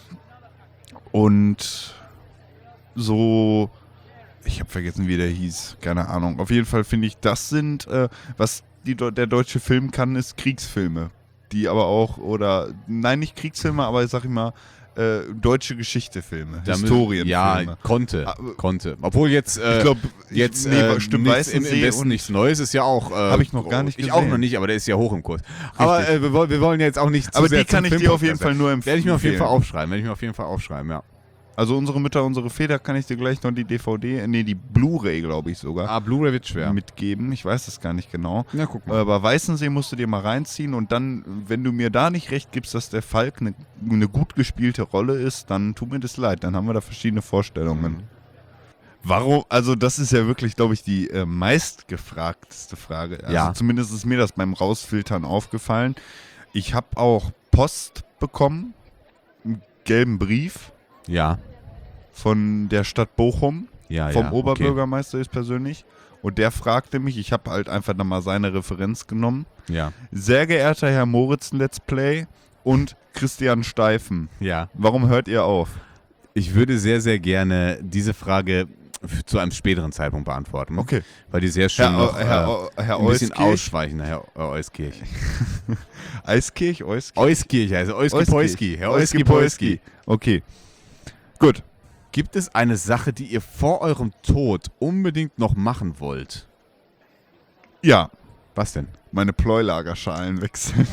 und so, ich habe vergessen, wie der hieß, keine Ahnung. Auf jeden Fall finde ich, das sind, äh, was die, der deutsche Film kann, ist Kriegsfilme. Die aber auch, oder, nein, nicht Kriegsfilme, aber sag ich mal, äh, deutsche Geschichte-Filme, Da müssen- Historienfilme. Ja, konnte. Ah, konnte. Obwohl jetzt. Äh, ich glaube, Jetzt nee, äh, stimmt, nichts, im, im Weißensee Westen und nichts Neues ist ja auch. Äh, Hab ich noch gar nicht Ich gesehen. auch noch nicht, aber der ist ja hoch im Kurs. Aber äh, wir, wollen, wir wollen jetzt auch nicht zu aber sehr die kann zum ich dir auf jeden Filmpodcast Fall nur werden. empfehlen. Werde ich mir auf jeden Fall aufschreiben. Werde ich mir auf jeden Fall aufschreiben, ja. Also unsere Mütter, unsere Väter kann ich dir gleich noch die D V D, äh, nee, die Blu-ray, glaube ich sogar, Ah, Blu-ray wird schwer. mitgeben. Ich weiß das gar nicht genau. Na, guck mal. Aber Weißensee musst du dir mal reinziehen und dann, wenn du mir da nicht recht gibst, dass der Falk eine ne gut gespielte Rolle ist, dann tut mir das leid. Dann haben wir da verschiedene Vorstellungen. Mhm. Warum? Also das ist ja wirklich, glaube ich, die äh, meistgefragteste Frage. Also Ja. zumindest ist mir das beim Rausfiltern aufgefallen. Ich habe auch Post bekommen, einen gelben Brief Ja. von der Stadt Bochum, Ja, vom ja. Oberbürgermeister ist persönlich. Und der fragte mich, ich habe halt einfach dann mal seine Referenz genommen. Okay. Ja. Sehr geehrter Herr Moritz Let's Play und Christian Steifen, Ja. warum hört ihr auf? Ich würde sehr, sehr gerne diese Frage f- zu einem späteren Zeitpunkt beantworten. Okay. Weil die sehr schön Herr, noch Herr, äh, Herr ein bisschen Euskirch? ausschweichen, Herr äh, Euskirch. Eiskirch? Euskirch? Euskirch, also Euski Poiski. Herr Euski Euski-Poiski. Poiski. Okay. Gut. Gibt es eine Sache, die ihr vor eurem Tod unbedingt noch machen wollt? Ja, Was denn? meine Pleulagerschalen wechseln.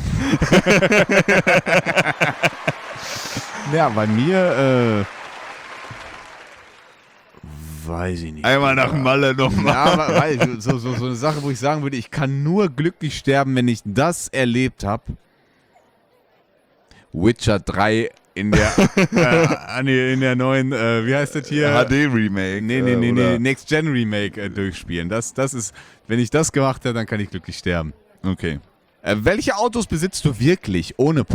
Ja, bei mir, äh, weiß ich nicht. Einmal nach Malle nochmal. Ja, aber, weil, so, so, so eine Sache, wo ich sagen würde, ich kann nur glücklich sterben, wenn ich das erlebt habe. Witcher drei in der, äh, nee, in der neuen, äh, wie heißt das hier? H D-Remake. Nee, nee, nee, äh, nee, oder- Next Gen Remake äh, durchspielen. Das, das ist, wenn ich das gemacht habe, dann kann ich glücklich sterben. Okay. Äh, welche Autos besitzt du wirklich ohne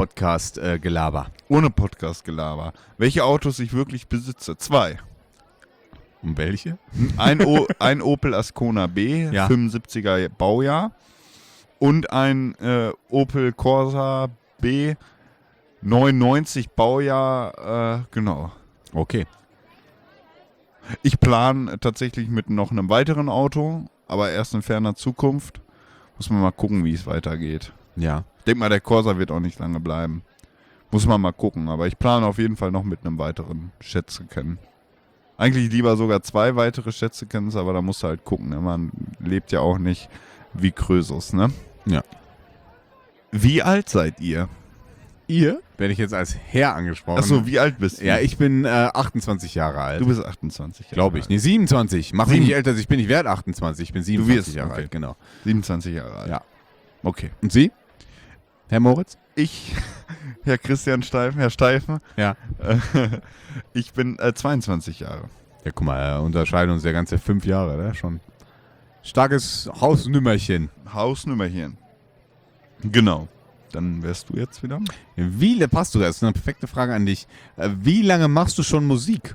Podcast-Gelaber? Ohne Podcast-Gelaber. Welche Autos ich wirklich besitze? Zwei. Um welche? Ein, o ein Opel Ascona B, Ja. fünfundsiebziger Baujahr. Und ein äh, Opel Corsa B, neunundneunzig Baujahr, äh, genau. Okay. Ich plane tatsächlich mit noch einem weiteren Auto, aber erst in ferner Zukunft. Muss man mal gucken, wie es weitergeht. Ja. Ich denke mal, der Corsa wird auch nicht lange bleiben. Muss man mal gucken, aber ich plane auf jeden Fall noch mit einem weiteren Schätzekennen. Eigentlich lieber sogar zwei weitere Schätzekennens, aber da musst du halt gucken. Ne? Man lebt ja auch nicht wie Krösus, ne? Ja. Wie alt seid ihr? Ihr? Werde ich jetzt als Herr angesprochen. Achso, wie alt bist du? Ja, ich bin äh, achtundzwanzig Jahre alt. Du bist achtundzwanzig Jahre Glaube ich. alt. Nee, siebenundzwanzig. Mach mich Sieben- nicht älter, als ich bin. Ich werde achtundzwanzig. Ich bin siebenundzwanzig wirst, Jahre okay. alt, genau. siebenundzwanzig Jahre alt. Ja. Okay. Und Sie? Herr Moritz? Ich, Herr Christian Steifen, Herr Steifen, Ja. äh, ich bin äh, zweiundzwanzig Jahre. Ja, guck mal, äh, unterscheiden uns ja ganze fünf Jahre, ne? Schon. Starkes Hausnümmerchen. Hausnummerchen. Genau. Dann wärst du jetzt wieder. Wie passt du das? Das ist eine perfekte Frage an dich. Äh, Wie lange machst du schon Musik?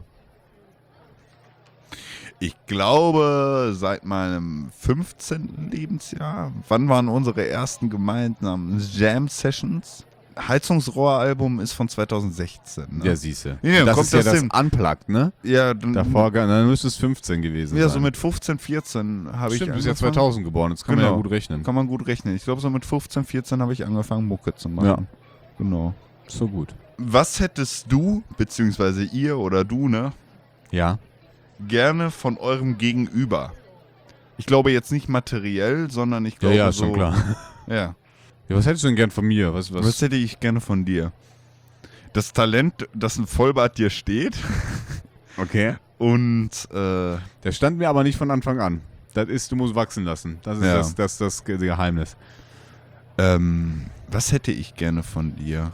Ich glaube, seit meinem fünfzehnten Lebensjahr. Wann waren unsere ersten gemeinsamen Jam-Sessions? Heizungsrohr-Album ist von zweitausendsechzehn. Ne? Ja, siehste. Ja, das kommt ist ja das das hin. Unplugged, ne? Ja, dann, Davor, gar- dann müsste es fünfzehn gewesen ja, sein. so mit fünfzehn, vierzehn habe ich Stimmt, du bist ja angefangen. zweitausend geboren, das kann man Genau. ja gut rechnen. Kann man gut rechnen. Ich glaube, so mit fünfzehn, vierzehn habe ich angefangen, Mucke zu machen. Ja. Genau. So gut. Was hättest du, beziehungsweise ihr oder du, ne, Ja. gerne von eurem Gegenüber? Ich glaube jetzt nicht materiell, sondern ich Ja, glaube ja, ist so. schon klar. Ja. Ja, was hättest du denn gern von mir? Was, was? Was hätte ich gerne von dir? Das Talent, dass ein Vollbart dir steht Okay. und äh, Der stand mir aber nicht von Anfang an. Das ist, du musst wachsen lassen. Das ist Ja. das, das, das Ge- Geheimnis. ähm, was hätte ich gerne von dir?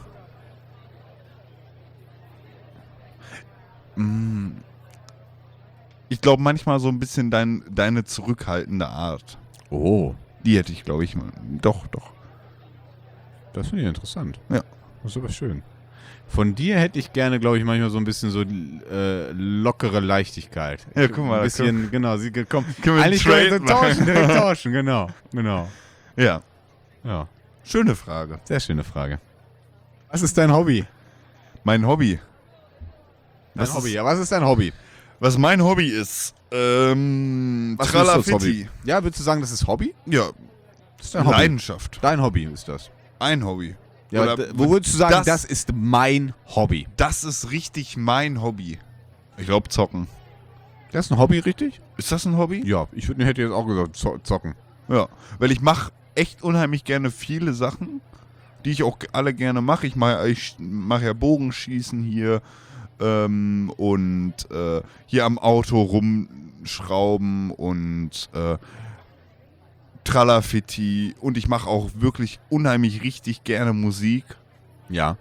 Mm, Ich glaube manchmal so ein bisschen dein, deine zurückhaltende Art. Oh, Die hätte ich, glaube ich, mal. Doch, doch. das finde ich interessant. Ja. Das ist aber schön. Von dir hätte ich gerne, glaube ich, manchmal so ein bisschen so äh, lockere Leichtigkeit. Ja, guck mal, Ein bisschen, genau. Sie, komm, Können wir eigentlich einen können wir Trade tauschen, direkt tauschen, genau. Genau. Ja, Ja, schöne Frage. sehr schöne Frage. Was ist dein Hobby? Mein Hobby. Dein Was Hobby, ist- ja, was ist dein Hobby? Was mein Hobby ist? Ähm, Was ist das Tralafitti. Hobby? Ja, würdest du sagen, das ist Hobby? Ja, Das ist dein Hobby. Leidenschaft. Dein Hobby ist das. Ein Hobby. Ja, Oder- d- wo würdest du sagen, das, das- ist mein Hobby? Das ist richtig mein Hobby. Ich glaube, zocken. Das ist ein Hobby, richtig? Ist das ein Hobby? Ja, ich würd, hätte jetzt auch gesagt, zo- zocken. Ja. Weil ich mache echt unheimlich gerne viele Sachen, die ich auch alle gerne mache. Ich mache ich mach ja Bogenschießen hier ähm, und äh, hier am Auto rumschrauben und äh, Tralafitti. Und ich mache auch wirklich unheimlich richtig gerne Musik. Ja.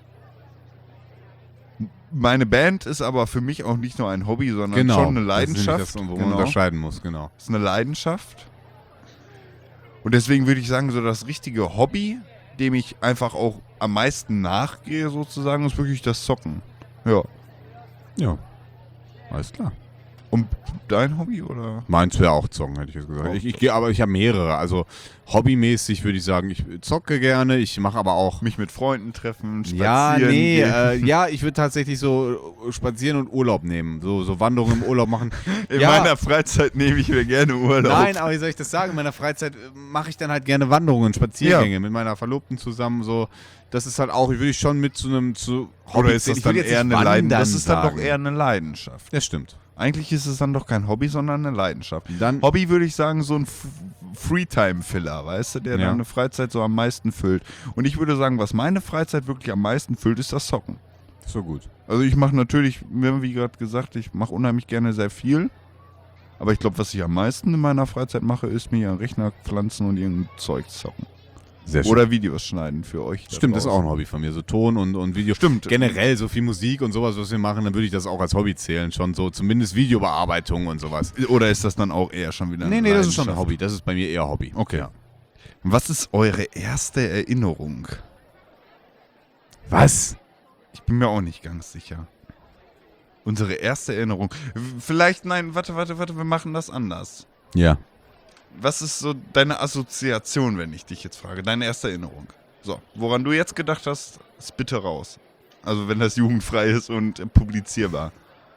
Meine Band ist aber für mich auch nicht nur ein Hobby, sondern Genau. schon eine Leidenschaft. Das ist nämlich das, wo Genau. man unterscheiden muss, genau. Das ist eine Leidenschaft. Und deswegen würde ich sagen, so das richtige Hobby, dem ich einfach auch am meisten nachgehe, sozusagen, ist wirklich das Zocken. Ja. Ja. Alles klar. Und dein Hobby, oder? Meins wäre auch zocken, hätte ich jetzt gesagt. Oh. Ich, ich gehe, aber ich habe mehrere. Also hobbymäßig würde ich sagen, ich zocke gerne, ich mache aber auch. Mich mit Freunden treffen, spazieren Ja, nee, gehen. äh, ja, ich würde tatsächlich so spazieren und Urlaub nehmen. So, so Wanderungen im Urlaub machen. In ja. meiner Freizeit nehme ich mir gerne Urlaub. Nein, aber wie soll ich das sagen? In meiner Freizeit äh, mache ich dann halt gerne Wanderungen, Spaziergänge mit meiner Verlobten zusammen. So, das ist halt auch, ich würde schon mit zu einem zu Oder ist zählen. das Ich will dann jetzt eher nicht eine Leidenschaft? Wandern Das ist dann doch sagen. eher eine Leidenschaft. Das stimmt. Eigentlich ist es dann doch kein Hobby, sondern eine Leidenschaft. Dann, Hobby würde ich sagen, so ein F- Freetime-Filler, weißt du, der Ja. deine Freizeit so am meisten füllt. Und ich würde sagen, was meine Freizeit wirklich am meisten füllt, ist das Zocken. so gut. Also ich mache natürlich, wie gerade gesagt, ich mache unheimlich gerne sehr viel. Aber ich glaube, was ich am meisten in meiner Freizeit mache, ist mir einen Rechner pflanzen und irgendein Zeug zocken. Sehr schön. Oder Videos schneiden für euch. da Stimmt, das ist auch draußen. ein Hobby von mir. So Ton und, und Video. Stimmt. Generell so viel Musik und sowas, was wir machen, dann würde ich das auch als Hobby zählen. Schon so, zumindest Videobearbeitung und sowas. Oder ist das dann auch eher schon wieder eine Nee, nee, das ist schon ein Leidenschaft? Hobby. Das ist bei mir eher Hobby. Okay. Ja. Was ist eure erste Erinnerung? Was? Ich bin mir auch nicht ganz sicher. Unsere erste Erinnerung. Vielleicht, nein, warte, warte, warte, wir machen das anders. Ja. Was ist so deine Assoziation, wenn ich dich jetzt frage? Deine erste Erinnerung. So, woran du jetzt gedacht hast, ist bitte raus. Also wenn das jugendfrei ist und äh, publizierbar.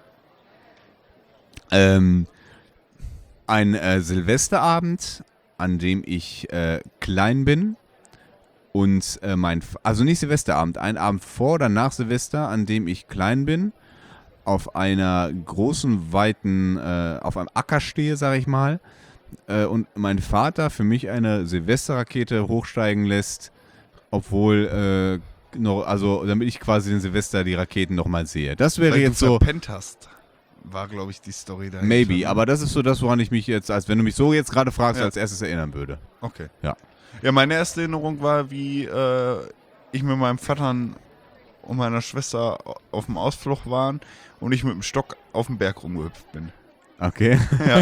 Ähm, ein äh, Silvesterabend, an dem ich äh, klein bin und äh, mein, F- also nicht Silvesterabend, ein Abend vor oder nach Silvester, an dem ich klein bin, auf einer großen, weiten, äh, auf einem Acker stehe, sag ich mal, äh, und mein Vater für mich eine Silvesterrakete hochsteigen lässt, obwohl, äh, noch, also damit ich quasi den Silvester die Raketen nochmal sehe. Das wäre Weil jetzt du so... verpennt hast, war, glaube ich, die Story dahinter. Maybe, aber das ist so das, woran ich mich jetzt, als wenn du mich so jetzt gerade fragst, Ja. als erstes erinnern würde. Okay. Ja. Ja, meine erste Erinnerung war, wie äh, ich mit meinem Vater und meiner Schwester auf dem Ausflug waren und ich mit dem Stock auf dem Berg rumgehüpft bin. Okay. Ja.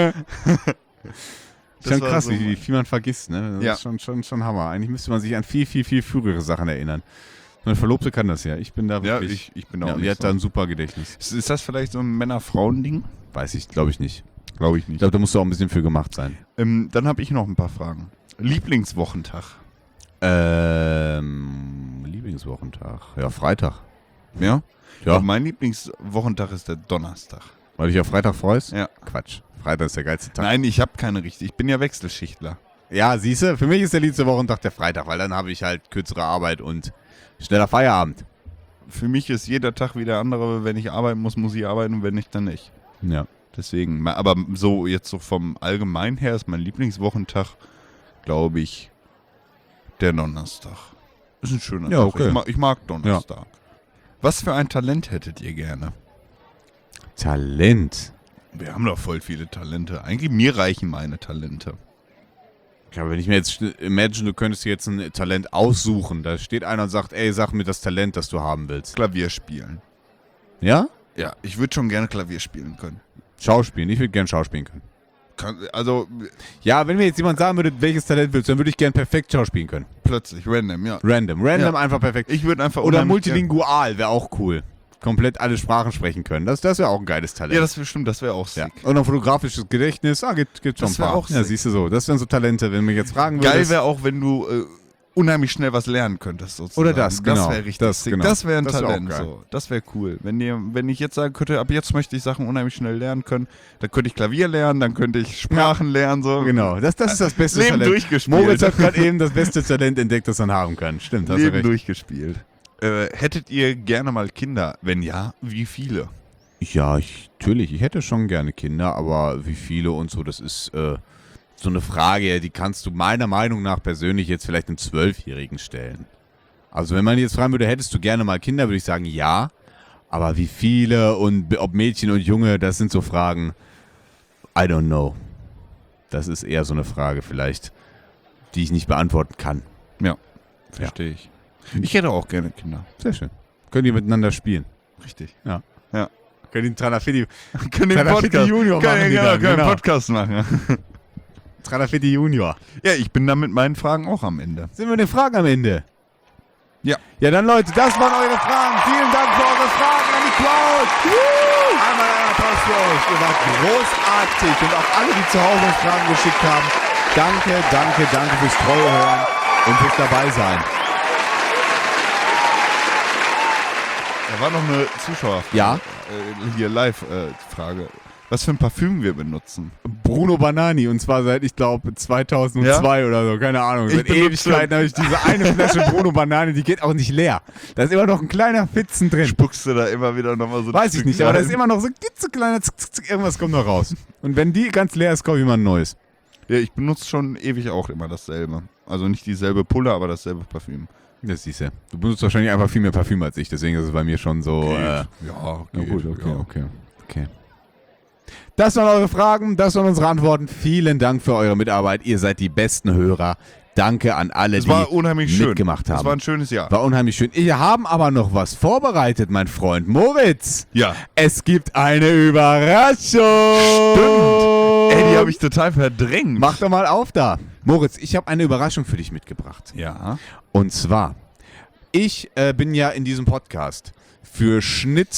Das Schon war krass, so wie, wie mein- viel man vergisst, ne? Das Ja. ist schon, schon, schon Hammer. Eigentlich müsste man sich an viel, viel, viel frühere Sachen erinnern. Meine Verlobte kann das ja. Ich bin da Ja, wirklich... ich, ich bin auch Ja, die nicht hat so. da ein super Gedächtnis. Ist, ist das vielleicht so ein Männer-Frauen-Ding? Weiß ich, glaube ich nicht. Glaube ich Ich nicht. glaube, da musst du auch ein bisschen für gemacht sein. Ähm, dann habe ich noch ein paar Fragen. Lieblingswochentag? Ähm, Lieblingswochentag. Ja, Freitag. Ja? Ja, Aber mein Lieblingswochentag ist der Donnerstag. weil du dich auf Freitag freust? Ja. Quatsch. Freitag ist der geilste Tag. Nein, ich habe keine richtige. Ich bin ja Wechselschichtler. Ja, siehst du, für mich ist der liebste Wochentag der Freitag, weil dann habe ich halt kürzere Arbeit und schneller Feierabend. Für mich ist jeder Tag wie der andere. Wenn ich arbeiten muss, muss ich arbeiten und wenn nicht, dann nicht. Ja. Deswegen, ma- aber so jetzt so vom Allgemeinen her ist mein Lieblingswochentag, glaube ich, der Donnerstag. Ist ein schöner Ja, Tag. okay. Ich, mag, ich mag Donnerstag. Was für ein Talent hättet ihr gerne? Talent. Wir haben doch voll viele Talente. Eigentlich mir reichen meine Talente. Ja, wenn ich mir jetzt st- imagine, du könntest dir jetzt ein Talent aussuchen. Da steht einer und sagt, ey, sag mir das Talent, das du haben willst. Klavier spielen. Ja? Ja, ich würde schon gerne Klavier spielen können. Schauspielen. Ich würde gern schauspielen können. Kann, also Ja, wenn mir jetzt jemand sagen würde, welches Talent willst du, dann würde ich gern perfekt schauspielen können. plötzlich, random, ja. Random. Random Ja. einfach perfekt. Ich würde einfach Oder unheimlich gern- multilingual wäre auch cool. Komplett alle Sprachen sprechen können. Das, das wäre auch ein geiles Talent. Ja, das wäre stimmt, das wäre auch Ja. sick. Und ein fotografisches Gedächtnis. Ah, gibt, gibt schon Das ein wär paar. auch Ja, sick. siehst du so. Das wären so Talente, wenn du mich jetzt fragen würdest. Geil wäre auch, wenn du äh, unheimlich schnell was lernen könntest, sozusagen. Oder das, genau. Das wäre richtig Das, sick. genau. Das wäre ein Das wär auch Talent. geil. so. Das wäre cool. Wenn, dir, wenn ich jetzt sagen könnte, ab jetzt möchte ich Sachen unheimlich schnell lernen können, dann könnte ich Klavier lernen, dann könnte ich Sprachen lernen. So. Genau, das, das ist das beste Leben Talent. durchgespielt. Moritz hat gerade eben das beste Talent entdeckt, das man haben kann. Stimmt, hast du Leben recht. durchgespielt. Äh, hättet ihr gerne mal Kinder? Wenn ja, wie viele? Ja, ich, natürlich. Ich hätte schon gerne Kinder, aber wie viele und so, das ist äh, so eine Frage, die kannst du meiner Meinung nach persönlich jetzt vielleicht einem Zwölfjährigen stellen. Also wenn man jetzt fragen würde, hättest du gerne mal Kinder, würde ich sagen, ja. Aber wie viele und ob Mädchen und Junge, das sind so Fragen, I don't know. Das ist eher so eine Frage vielleicht, die ich nicht beantworten kann. Ja, verstehe ich. Ich hätte auch gerne Kinder. Sehr schön. Könnt ihr miteinander spielen. Richtig. Ja. Ja. Könnt ihr einen Tralafitti, Können den Tralafitti Podcast, Junior können, machen. die genau, dann, können genau. einen Podcast machen. Tralafitti Junior. Ja, ich bin da mit meinen Fragen auch am Ende. Sind wir mit den Fragen am Ende? Ja. Ja, dann Leute, das waren eure Fragen. Vielen Dank für eure Fragen an die Crowd. Woo! Einmal ein Applaus für euch. Ihr wart großartig. Und auch alle, die zu Hause uns Fragen geschickt haben. Danke, danke, danke fürs treue Hören und fürs dabei sein. Da war noch eine Zuschauerfrage. Ja? Äh, hier Live-Frage. Was für ein Parfüm wir benutzen. Bruno Banani, und zwar seit, ich glaube, zweitausendzwei Ja? oder so, keine Ahnung. Ich Seit benutze- Ewigkeiten habe ich diese eine Flasche Bruno Banani, die geht auch nicht leer. Da ist immer noch ein kleiner Fitzen drin. Spuckst du da immer wieder nochmal so... Weiß ich nicht, aber da ist immer noch so ein klitzekleiner, zick, zick, zick, irgendwas kommt noch raus. Und wenn die ganz leer ist, kaufe ich mal ein neues. Ja, ich benutze schon ewig auch immer dasselbe. Also nicht dieselbe Pulle, aber dasselbe Parfüm. Das siehst du. Du benutzt wahrscheinlich einfach viel mehr Parfüm als ich, deswegen ist es bei mir schon so... Äh, ja, ja, geht, gut, okay, ja. okay, okay. Das waren eure Fragen, das waren unsere Antworten. Vielen Dank für eure Mitarbeit. Ihr seid die besten Hörer. Danke an alle, Es die war unheimlich schön. mitgemacht haben. Es war ein schönes Jahr. War unheimlich schön. Wir haben aber noch was vorbereitet, mein Freund Moritz. Ja. Es gibt eine Überraschung. Stimmt. Ey, die habe ich total verdrängt. Mach doch mal auf da. Moritz, ich habe eine Überraschung für dich mitgebracht. Ja. Und zwar, ich äh, bin ja in diesem Podcast für Schnitt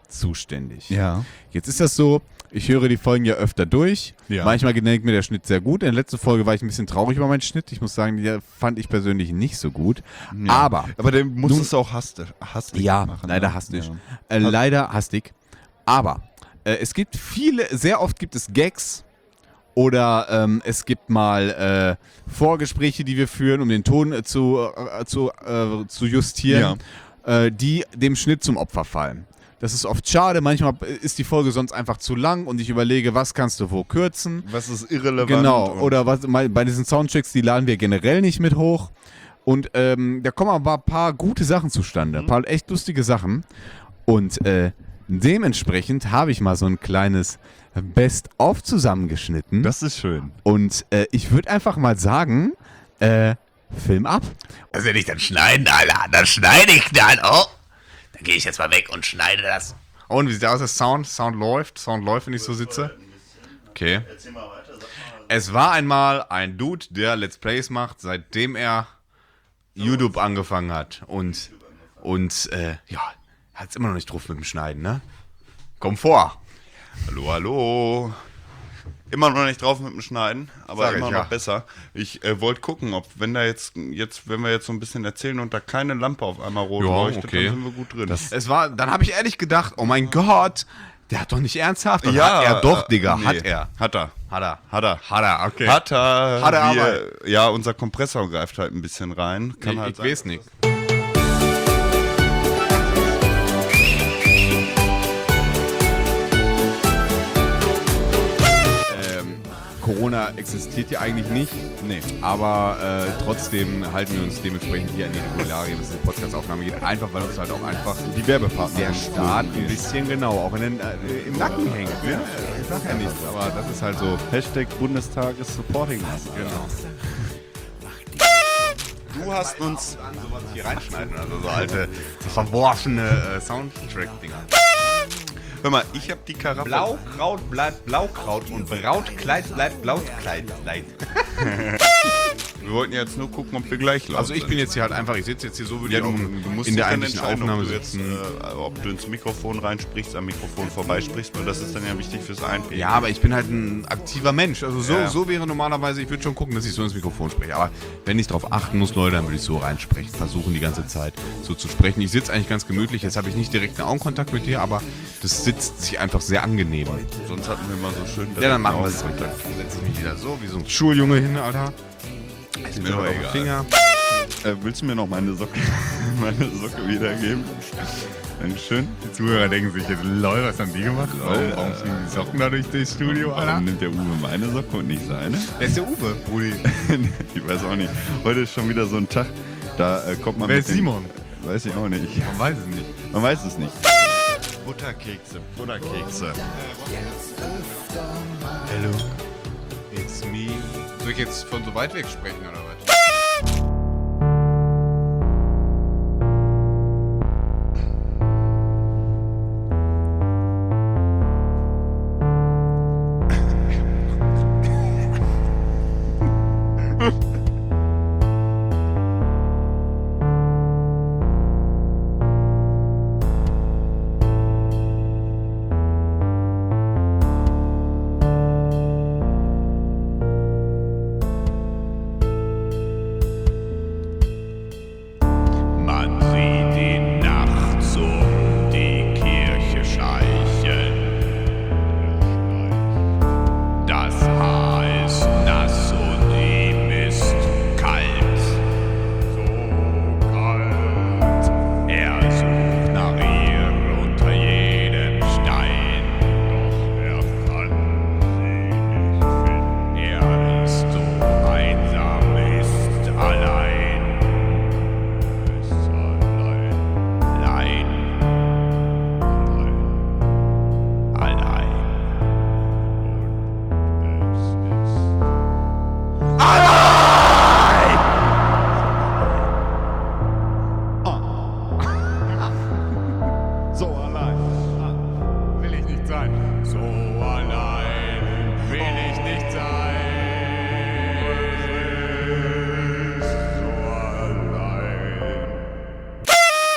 zuständig. Ja. Jetzt ist das so, ich höre die Folgen ja öfter durch. Ja. Manchmal gelingt mir der Schnitt sehr gut. In der letzten Folge war ich ein bisschen traurig über meinen Schnitt. Ich muss sagen, die fand ich persönlich nicht so gut. Ja. Aber, Aber den musstest du auch hastig, hastig ja, machen. leider ne? hastig. Ja. Äh, leider hastig. Aber äh, es gibt viele, sehr oft gibt es Gags oder ähm, es gibt mal äh, Vorgespräche, die wir führen, um den Ton äh, zu, äh, zu, äh, zu justieren, äh, die dem Schnitt zum Opfer fallen. Das ist oft schade, manchmal ist die Folge sonst einfach zu lang und ich überlege, was kannst du wo kürzen. Was ist irrelevant? Genau, und- oder was, mal, bei diesen Soundchecks, die laden wir generell nicht mit hoch. Und ähm, da kommen aber ein paar gute Sachen zustande, ein paar echt lustige Sachen. Und äh, dementsprechend habe ich mal so ein kleines Best-of zusammengeschnitten. Das ist schön. Und äh, ich würde einfach mal sagen, äh, Film ab. Also wenn ich dann schneiden, Alter, dann schneide ich dann. Oh, dann gehe ich jetzt mal weg und schneide das. Und wie sieht aus der Sound? Sound läuft? Sound läuft, wenn ich so sitze? Okay. Es war einmal ein Dude, der Let's Plays macht, seitdem er YouTube angefangen hat. Und, und äh, ja, hat es immer noch nicht drauf mit dem Schneiden, ne? Komm vor. Hallo, hallo. Immer noch nicht drauf mit dem Schneiden, aber Sag ich, immer ja. noch besser. Ich äh, wollte gucken, ob, wenn da jetzt, jetzt, wenn wir jetzt so ein bisschen erzählen und da keine Lampe auf einmal rot Ja, leuchtet, okay. dann sind wir gut drin. Es war, dann habe ich ehrlich gedacht, oh mein Gott, der hat doch nicht ernsthaft. Und Ja, hat er doch, äh, Digga, nee. hat er. Hat er. Hat er. Hat er. Hat er, okay. Hat er. Hat er wir, ja, unser Kompressor greift halt ein bisschen rein. Kann ich halt ich sein. weiß nicht. Ähm, Corona existiert ja eigentlich nicht. Nee. Aber äh, trotzdem halten wir uns dementsprechend hier an die Regularien, was diese Podcast-Aufnahme geht. Einfach, weil uns halt auch einfach Die Werbepartner. der Staat ein bisschen genau auch in den, äh, im Nacken hängt. Ne? Ich sag ja nichts, aber das ist halt so. Hashtag Bundestag ist supporting us. Genau. Du hast uns. Sowas hier reinschneiden, also so alte, verworfene äh, Soundtrack-Dinger. Hör mal, ich habe die Karaffe. Blaukraut bleibt Blaukraut und Brautkleid bleibt Blautkleid. Wir wollten jetzt nur gucken, ob wir gleich laut Also ich sind. bin jetzt hier halt einfach, ich sitze jetzt hier so, würde Ja, ich du, auch du musst in der dich dann eigentlichen entscheiden, Aufnahme ob du jetzt, sitzen. äh, ob du ins Mikrofon reinsprichst, am Mikrofon vorbeisprichst, weil das ist dann ja wichtig fürs Einpegeln. Ja, aber ich bin halt ein aktiver Mensch. Also so, Ja. so wäre normalerweise, ich würde schon gucken, dass ich so ins Mikrofon spreche. Aber wenn ich darauf achten muss, Leute, dann würde ich so reinsprechen. Versuchen die ganze Zeit so zu sprechen. Ich sitze eigentlich ganz gemütlich. Jetzt habe ich nicht direkt einen Augenkontakt mit dir, aber das sitzt sich einfach sehr angenehm. Sonst hatten wir mal so schön. Ja, dann machen wir es. es. Dann setze ich mich wieder so wie so ein Schuljunge hin, Alter. Ist mir doch auf den egal. Finger. Äh, willst du mir noch meine Socke, meine Socke wiedergeben? Dankeschön. Die Zuhörer denken sich jetzt, lol, was haben die gemacht? Warum, warum fliegen die Socken da durch das Studio, Warum nimmt der Uwe meine Socke und nicht seine? Wer ist der Uwe, Brudi? Ich weiß auch nicht. Heute ist schon wieder so ein Tag, da äh, kommt man Wer mit ist den- Simon? Weiß ich auch nicht. Man weiß es nicht. Man weiß es nicht. Butterkekse, Butterkekse. Hello, it's me. Soll ich jetzt von so weit weg sprechen, oder was?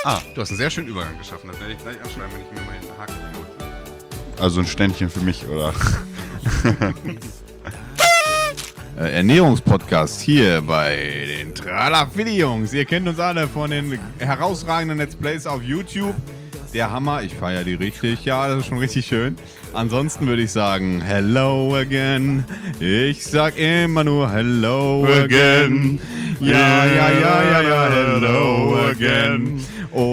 Ah, du hast einen sehr schönen Übergang geschaffen. Das werde ich gleich anschreiben, wenn ich mir mal den Haken nehme. Also ein Ständchen für mich, oder? Äh, Ernährungspodcast hier bei den Tralafilli-Jungs. Ihr kennt uns alle von den herausragenden Let's Plays auf YouTube. Der Hammer, ich feiere die richtig. Ja, das ist schon richtig schön. Ansonsten würde ich sagen, hello again. Ich sag immer nur hello again. Ja, ja, ja, ja, ja, hello again.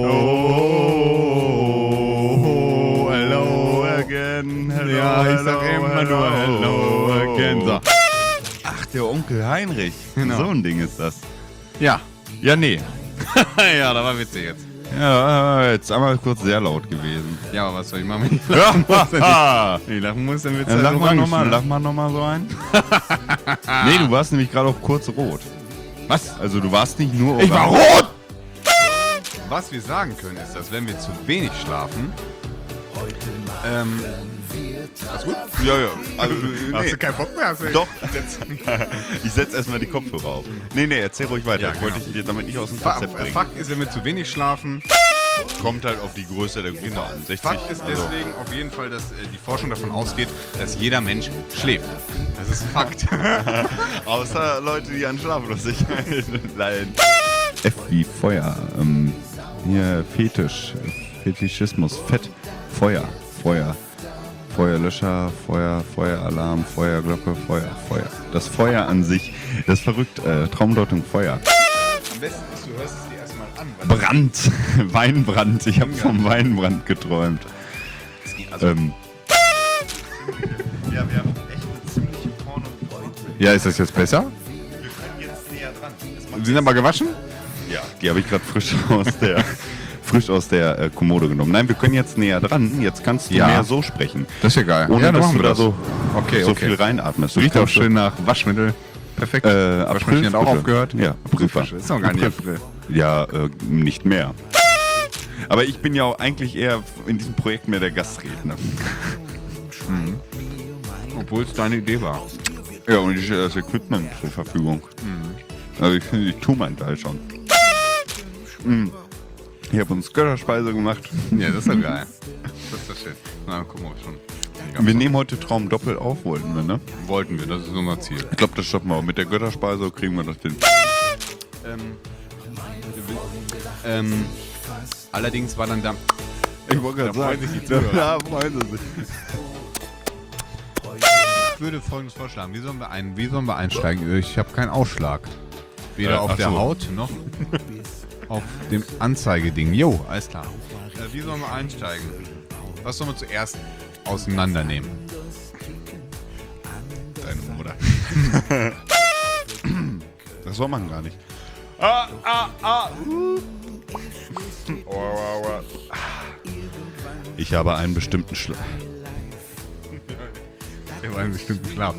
Oh, hello again. Hello, Ja, ich sag hello, immer nur hello hello. again. So. Ach, der Onkel Heinrich. Genau. So ein Ding ist das. Ja. Ja, nee. Ja, das war witzig jetzt. Ja, jetzt einmal kurz sehr laut gewesen. Ja, aber was soll ich machen, wenn ich lachen muss? Ja, Wenn ich lachen muss, dann wird's ja, halt lach mal orange, nochmal, ne? lach mal nochmal so ein. Nee, du warst nämlich gerade auch kurz rot. Was? Also du warst nicht nur Ich war orange. rot! Was wir sagen können, ist, dass wenn wir zu wenig schlafen, ähm, alles gut? Ja, ja. Also, Hast nee. du keinen Bock mehr? Hast du Doch. Ich setze erstmal die Kopfhörer auf. Nee, nee, erzähl ruhig weiter. Ja, Ich wollte genau. dich dir damit nicht aus dem Fa- Konzept bringen. Fakt ist, wenn wir zu wenig schlafen, Kommt halt auf die Größe der Gruppe an. sechzig. Fakt ist also. deswegen auf jeden Fall, dass äh, die Forschung davon ausgeht, dass jeder Mensch schläft. Das ist ein Fakt. Außer Leute, die an Schlaflosigkeit leiden. F wie Feuer. Ähm, hier Fetisch. Fetischismus. Fett. Feuer. Feuer. Feuerlöscher, Feuer, Feueralarm, Feuerglocke, Feuer, Feuer. Das Feuer an sich, das ist verrückt. Äh, Traumdeutung Feuer. Am besten ist, du hörst es dir erstmal an. Weil Brand. Weinbrand. Ich habe vom Weinbrand geträumt. also, Ähm, ja, wir haben echt eine ziemliche Porno. Ja, ist das jetzt besser? wir können jetzt näher dran. Sie sind aber gewaschen? Ja, die habe ich gerade frisch aus der frisch aus der äh, Kommode genommen. Nein, wir können jetzt näher dran. Jetzt kannst du Ja. mehr so sprechen. Das ist ja geil. Ohne ja, dann dass machen du wir da das. so, Okay, so okay. viel reinatmest. Riecht auch kannst schön nach Waschmittel. Perfekt. Äh, Waschmaschine hat auch Aprilfrische. aufgehört. Ja, super. Ist noch gar nicht April. Ja, äh, nicht mehr. Aber ich bin ja auch eigentlich eher in diesem Projekt mehr der Gastredner. Obwohl es deine Idee war. Ja, und ich stelle das Equipment zur Verfügung. Also ich finde, ich tue meinen Teil schon. Mm. Ich habe uns Götterspeise gemacht. Ja, das ist ja geil. Das ist doch schön. Na, gucken wir schon. Wir nehmen heute Traum doppelt auf, wollten wir, ne? Wollten wir, das ist unser Ziel. Ich glaube, das schaffen wir auch. Mit der Götterspeise kriegen wir das hin. Ähm, ähm, allerdings war dann da. Ich wollte Da freuen sich die Zuhörer. Ja, freuen sie sich. Ich würde Folgendes vorschlagen. Wie sollen wir, ein, wie sollen wir einsteigen? Ich habe keinen Ausschlag. Weder Äh, auf ach der so. Haut noch auf dem Anzeigeding. Jo, alles klar. Äh, wie sollen wir einsteigen? Was sollen wir zuerst auseinandernehmen? Deine Mutter. Das soll man gar nicht. Ah, ah, ah. Ich habe einen bestimmten Schlag. Wir wollen bestimmt Schlaf.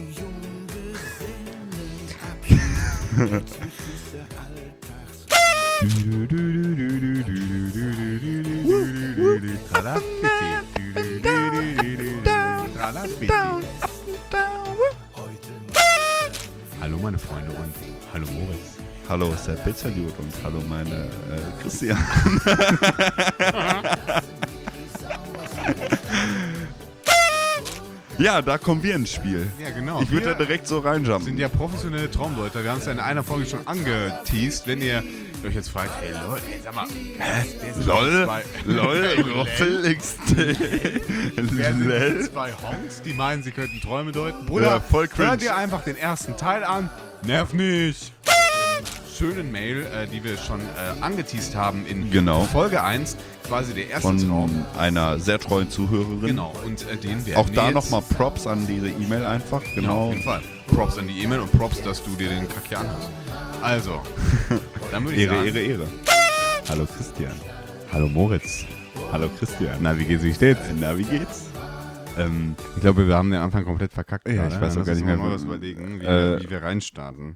Hallo meine Freunde und hallo Moritz. Hallo, ist der Pizzadude und hallo meine äh, Christian. Ja, da kommen wir ins Spiel. Ja genau. Ich würde Wir da direkt so reinjumpen. sind ja professionelle Traumdeuter. Wir haben es ja in einer Folge schon angeteased. Wenn ihr euch jetzt fragt, hey Leute, hey, sag mal, hä? Wer sind LOL, zwei- LOL, Roffel X T. Wer sind Lel. die zwei Honks, die meinen, sie könnten Träume deuten? Bruder, Ja, voll cringe. hör dir einfach den ersten Teil an. Nerv nicht. Schönen Mail, äh, die wir schon äh, angeteased haben in Genau. Folge eins. Quasi der erste Traum. Von einer sehr treuen Zuhörerin. Genau, und äh, den werden Auch wir da jetzt... nochmal Props an diese E-Mail einfach. Ja, Genau. auf jeden Fall. Props an die E-Mail und Props, dass du dir den Kack hier anhörst. Also, dann würde ich Ehre, sagen... Ehre, Ehre. Hallo Christian. Hallo Moritz. Hallo Christian. Na, wie geht's? Wie steht's? Na, wie geht's? Ähm, Ich glaube, wir haben den Anfang komplett verkackt. Ja, ich weiß auch gar nicht mehr, Mal wo- was überlegen, wie, äh, wir, wie wir reinstarten.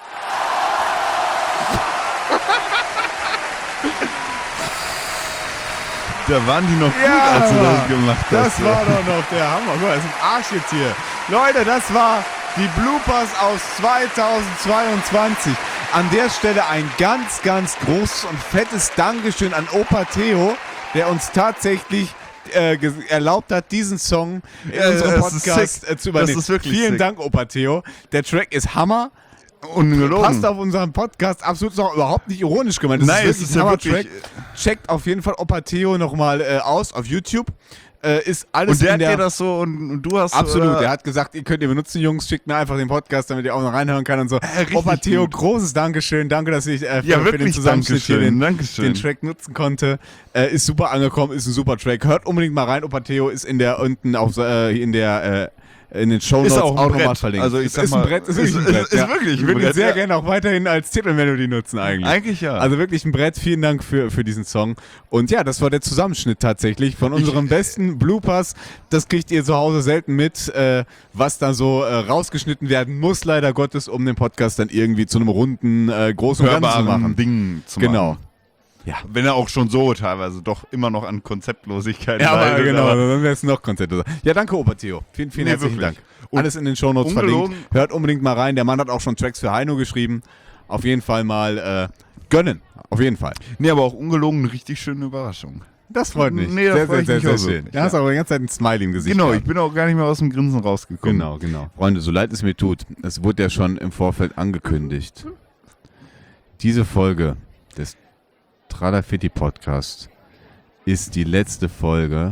Da waren die noch gut, Ja, als du das gemacht hast. Das war doch noch der Hammer. Guck mal, das ist ein Arsch jetzt hier. Leute, das war die Bloopers aus zweitausendzweiundzwanzig. an der Stelle ein ganz, ganz großes und fettes Dankeschön an Opa Theo, der uns tatsächlich äh, erlaubt hat, diesen Song in Ja, unserem das ist Podcast sick. äh, zu übernehmen. Das ist wirklich Vielen sick. Dank, Opa Theo. Der Track ist Hammer. Ungelogen. Passt auf unseren Podcast, absolut noch überhaupt nicht ironisch gemeint. Das Nein, ist es ist wirklich ja ein wirklich- Hammer-Track. Checkt auf jeden Fall Opa Theo nochmal äh, aus auf YouTube. Äh, ist alles Und der in hat der... dir das so und, und du hast... Absolut, äh, er hat gesagt, ihr könnt ihr benutzen, Jungs, schickt mir einfach den Podcast, damit ihr auch noch reinhören kann und so. richtig Opa Theo, gut. großes Dankeschön, danke, dass ich äh, für, Ja, für den wirklich Zusammenschnitt hier Dankeschön, den, Dankeschön. den Track nutzen konnte. Äh, ist super angekommen, ist ein super Track. Hört unbedingt mal rein, Opa Theo ist in der unten auf äh, in der äh, in den Shownotes Ist auch ein nochmal Brett. verlinkt. Also ich ist, sag ist ein mal, Brett, ist ist- wirklich ein Brett. ist- ist ja. wirklich Ich ein würde ihn Brett, sehr ja. gerne auch weiterhin als Titelmelodie nutzen eigentlich. Eigentlich ja. Also wirklich ein Brett. Vielen Dank für, für diesen Song. Und ja, das war der Zusammenschnitt tatsächlich von unseren besten Bloopers. Das kriegt ihr zu Hause selten mit, äh, was da so äh, rausgeschnitten werden muss, leider Gottes, um den Podcast dann irgendwie zu einem runden, äh, großen Ganzen zu hörbaren machen. Ding zu Genau. machen. Wenn er auch schon so teilweise doch immer noch an Konzeptlosigkeit Ja, aber leidet, genau, aber- dann wäre es noch konzeptloser. Ja, danke, Opa Theo. Vielen, vielen Nee, herzlichen wirklich. Dank. Und Alles in den Shownotes ungelogen- verlinkt. Hört unbedingt mal rein. Der Mann hat auch schon Tracks für Heino geschrieben. Auf jeden Fall mal äh, gönnen. Auf jeden Fall. Nee, aber auch ungelogen eine richtig schöne Überraschung. Das freut mich. Nee, da sehr, freu sehr, ich sehr, mich sehr auch schön. wirklich, Da hast du ja. aber die ganze Zeit ein Smiley im Gesicht. Genau, gehabt. ich bin auch gar nicht mehr aus dem Grinsen rausgekommen. Genau, genau. Freunde, so leid es mir tut, es wurde ja schon im Vorfeld angekündigt. Diese Folge des Tralafitti Podcast ist die letzte Folge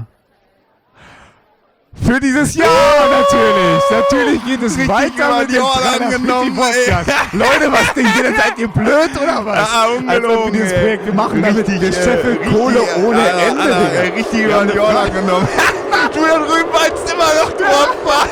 für dieses Jahr natürlich. Natürlich geht es Richtig weiter über mit die dem Ohren Tralafitti angenommen, Podcast. Leute, was denkt ihr denn? Seid ihr blöd oder was? Ja, Als ob wir ungelogen, dieses ey. Projekt machen, damit Richtig, wir äh, scheffeln richtig, Kohle äh, ohne Alter, Ende, Alter, Digga. ey, richtig Wir über haben die eine Ohren Frage. angenommen. Du da drüben weinst immer noch, du Opfer.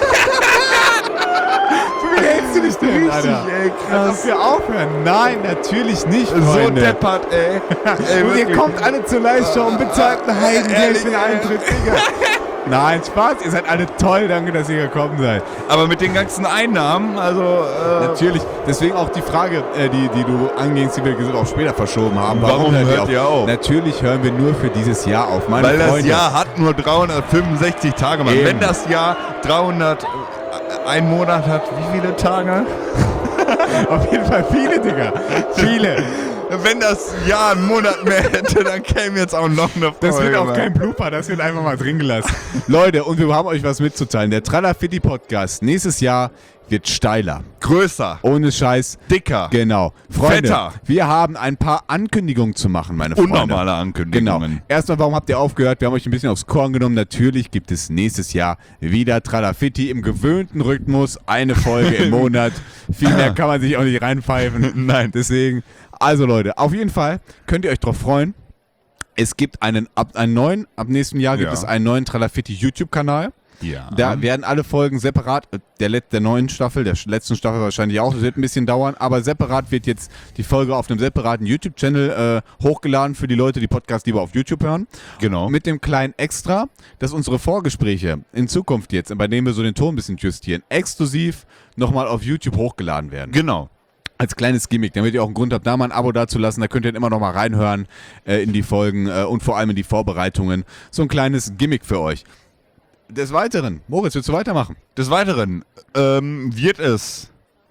Wie hältst du dich denn, Richtig, Alter? ey, Als krass. ob wir aufhören. Nein, natürlich nicht, So Freunde. deppert, ey. ey Und ihr wirklich. kommt alle zur Live-Show und bezahlt ein Heidengeld ehrlich, für den ey. Eintritt, Digga. Nein, Spaß, ihr seid alle toll, danke, dass ihr gekommen seid. Aber mit den ganzen Einnahmen, also... Äh, Natürlich, deswegen auch die Frage, äh, die, die du angehst, die wir gesagt auch später verschoben haben. Warum hört hört ihr auf? Natürlich hören wir nur für dieses Jahr auf, meine Weil das Freunde. Jahr hat nur dreihundertfünfundsechzig Tage, Mann. Eben. Wenn das Jahr dreihundert, äh, ein Monat hat, wie viele Tage? Auf jeden Fall viele, Digga. Viele. Wenn das Jahr einen Monat mehr hätte, dann käme jetzt auch noch eine Folge. Das wird auch Mann. kein Blooper, das wird einfach mal drin gelassen. Leute, und wir haben euch was mitzuteilen. Der Tralafitti Podcast nächstes Jahr wird steiler. Größer, Ohne Scheiß. dicker, Genau. Freunde, Fetter. wir haben ein paar Ankündigungen zu machen, meine Freunde. unnormale Genau. Ankündigungen. Erstmal, warum habt ihr aufgehört? Wir haben euch ein bisschen aufs Korn genommen. Natürlich gibt es nächstes Jahr wieder Tralafitti im gewöhnten Rhythmus. Eine Folge im Monat. Viel mehr kann man sich auch nicht reinpfeifen. Nein. Deswegen, also Leute, auf jeden Fall könnt ihr euch drauf freuen. Es gibt einen, ab, einen neuen, ab nächstem Jahr gibt Ja. es einen neuen Tralafitti YouTube-Kanal. Ja. Da werden alle Folgen separat, äh, der, Let der neuen Staffel, der sch- letzten Staffel wahrscheinlich auch, das wird ein bisschen dauern, aber separat wird jetzt die Folge auf einem separaten YouTube-Channel äh, hochgeladen für die Leute, die Podcast lieber auf YouTube hören. Genau. Mit dem kleinen Extra, dass unsere Vorgespräche in Zukunft jetzt, bei denen wir so den Ton ein bisschen justieren, exklusiv nochmal auf YouTube hochgeladen werden. Genau. Als kleines Gimmick, damit ihr auch einen Grund habt, da mal ein Abo dazulassen. Da könnt ihr immer noch mal reinhören äh, in die Folgen äh, und vor allem in die Vorbereitungen. So ein kleines Gimmick für euch. Des Weiteren, Moritz, willst du weitermachen? Des Weiteren ähm, wird es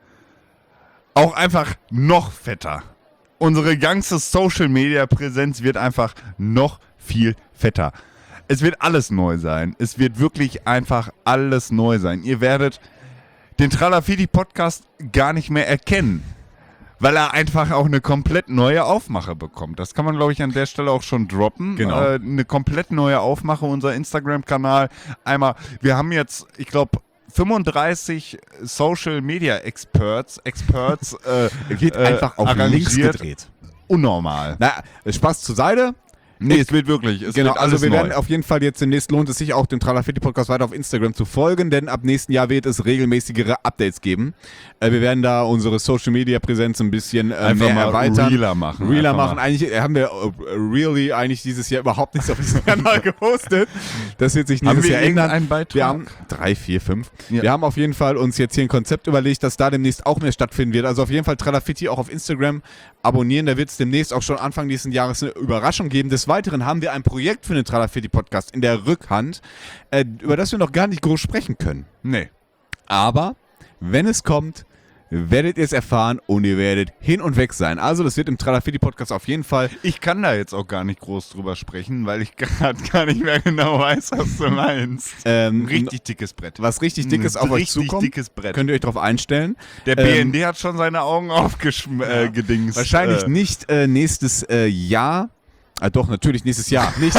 auch einfach noch fetter. Unsere ganze Social-Media-Präsenz wird einfach noch viel fetter. Es wird alles neu sein. Es wird wirklich einfach alles neu sein. Ihr werdet den Tralafitti-Podcast gar nicht mehr erkennen, weil er einfach auch eine komplett neue Aufmache bekommt. Das kann man, glaube ich, an der Stelle auch schon droppen. Genau. Äh, eine komplett neue Aufmache, unser Instagram-Kanal. Einmal, wir haben jetzt, ich glaube, fünfunddreißig Social Media Experts, Experts äh, Geht äh, einfach auf links arrangiert. gedreht. Unnormal. Na, Spaß zur Seite. Nee, es wird wirklich. Es Genau, wird alles also wir neu. werden auf jeden Fall jetzt demnächst, lohnt es sich auch, dem Tralafitti-Podcast weiter auf Instagram zu folgen, denn ab nächsten Jahr wird es regelmäßigere Updates geben. Äh, wir werden da unsere Social-Media-Präsenz ein bisschen äh, Einfach mehr mal erweitern. realer machen. Realer Einfach machen. mal. Eigentlich äh, haben wir äh, really eigentlich dieses Jahr überhaupt nichts auf diesem Kanal gepostet. Das wird sich Haben nächstes wir Jahr ändern. irgendeinen Beitrag? Wir haben drei, vier, fünf. Ja. Wir haben auf jeden Fall uns jetzt hier ein Konzept überlegt, dass da demnächst auch mehr stattfinden wird. Also auf jeden Fall Tralafitti auch auf Instagram abonnieren. Da wird es demnächst auch schon Anfang nächsten Jahres eine Überraschung geben. Des Weiteren haben wir ein Projekt für den Tralafitti-Podcast in der Rückhand, äh, über das wir noch gar nicht groß sprechen können. Nee. Aber wenn es kommt, werdet ihr es erfahren und ihr werdet hin und weg sein. Also das wird im Tralafiti-Podcast auf jeden Fall. Ich kann da jetzt auch gar nicht groß drüber sprechen, weil ich gerade gar nicht mehr genau weiß, was du meinst. Ähm, richtig dickes Brett. Was richtig dickes Ein auf euch richtig zukommt, dickes Brett. könnt ihr euch darauf einstellen. Der Ähm, B N D hat schon seine Augen aufgedingst. Wahrscheinlich äh, nicht äh, nächstes äh, Jahr. Ah, doch, natürlich nächstes Jahr. Nicht,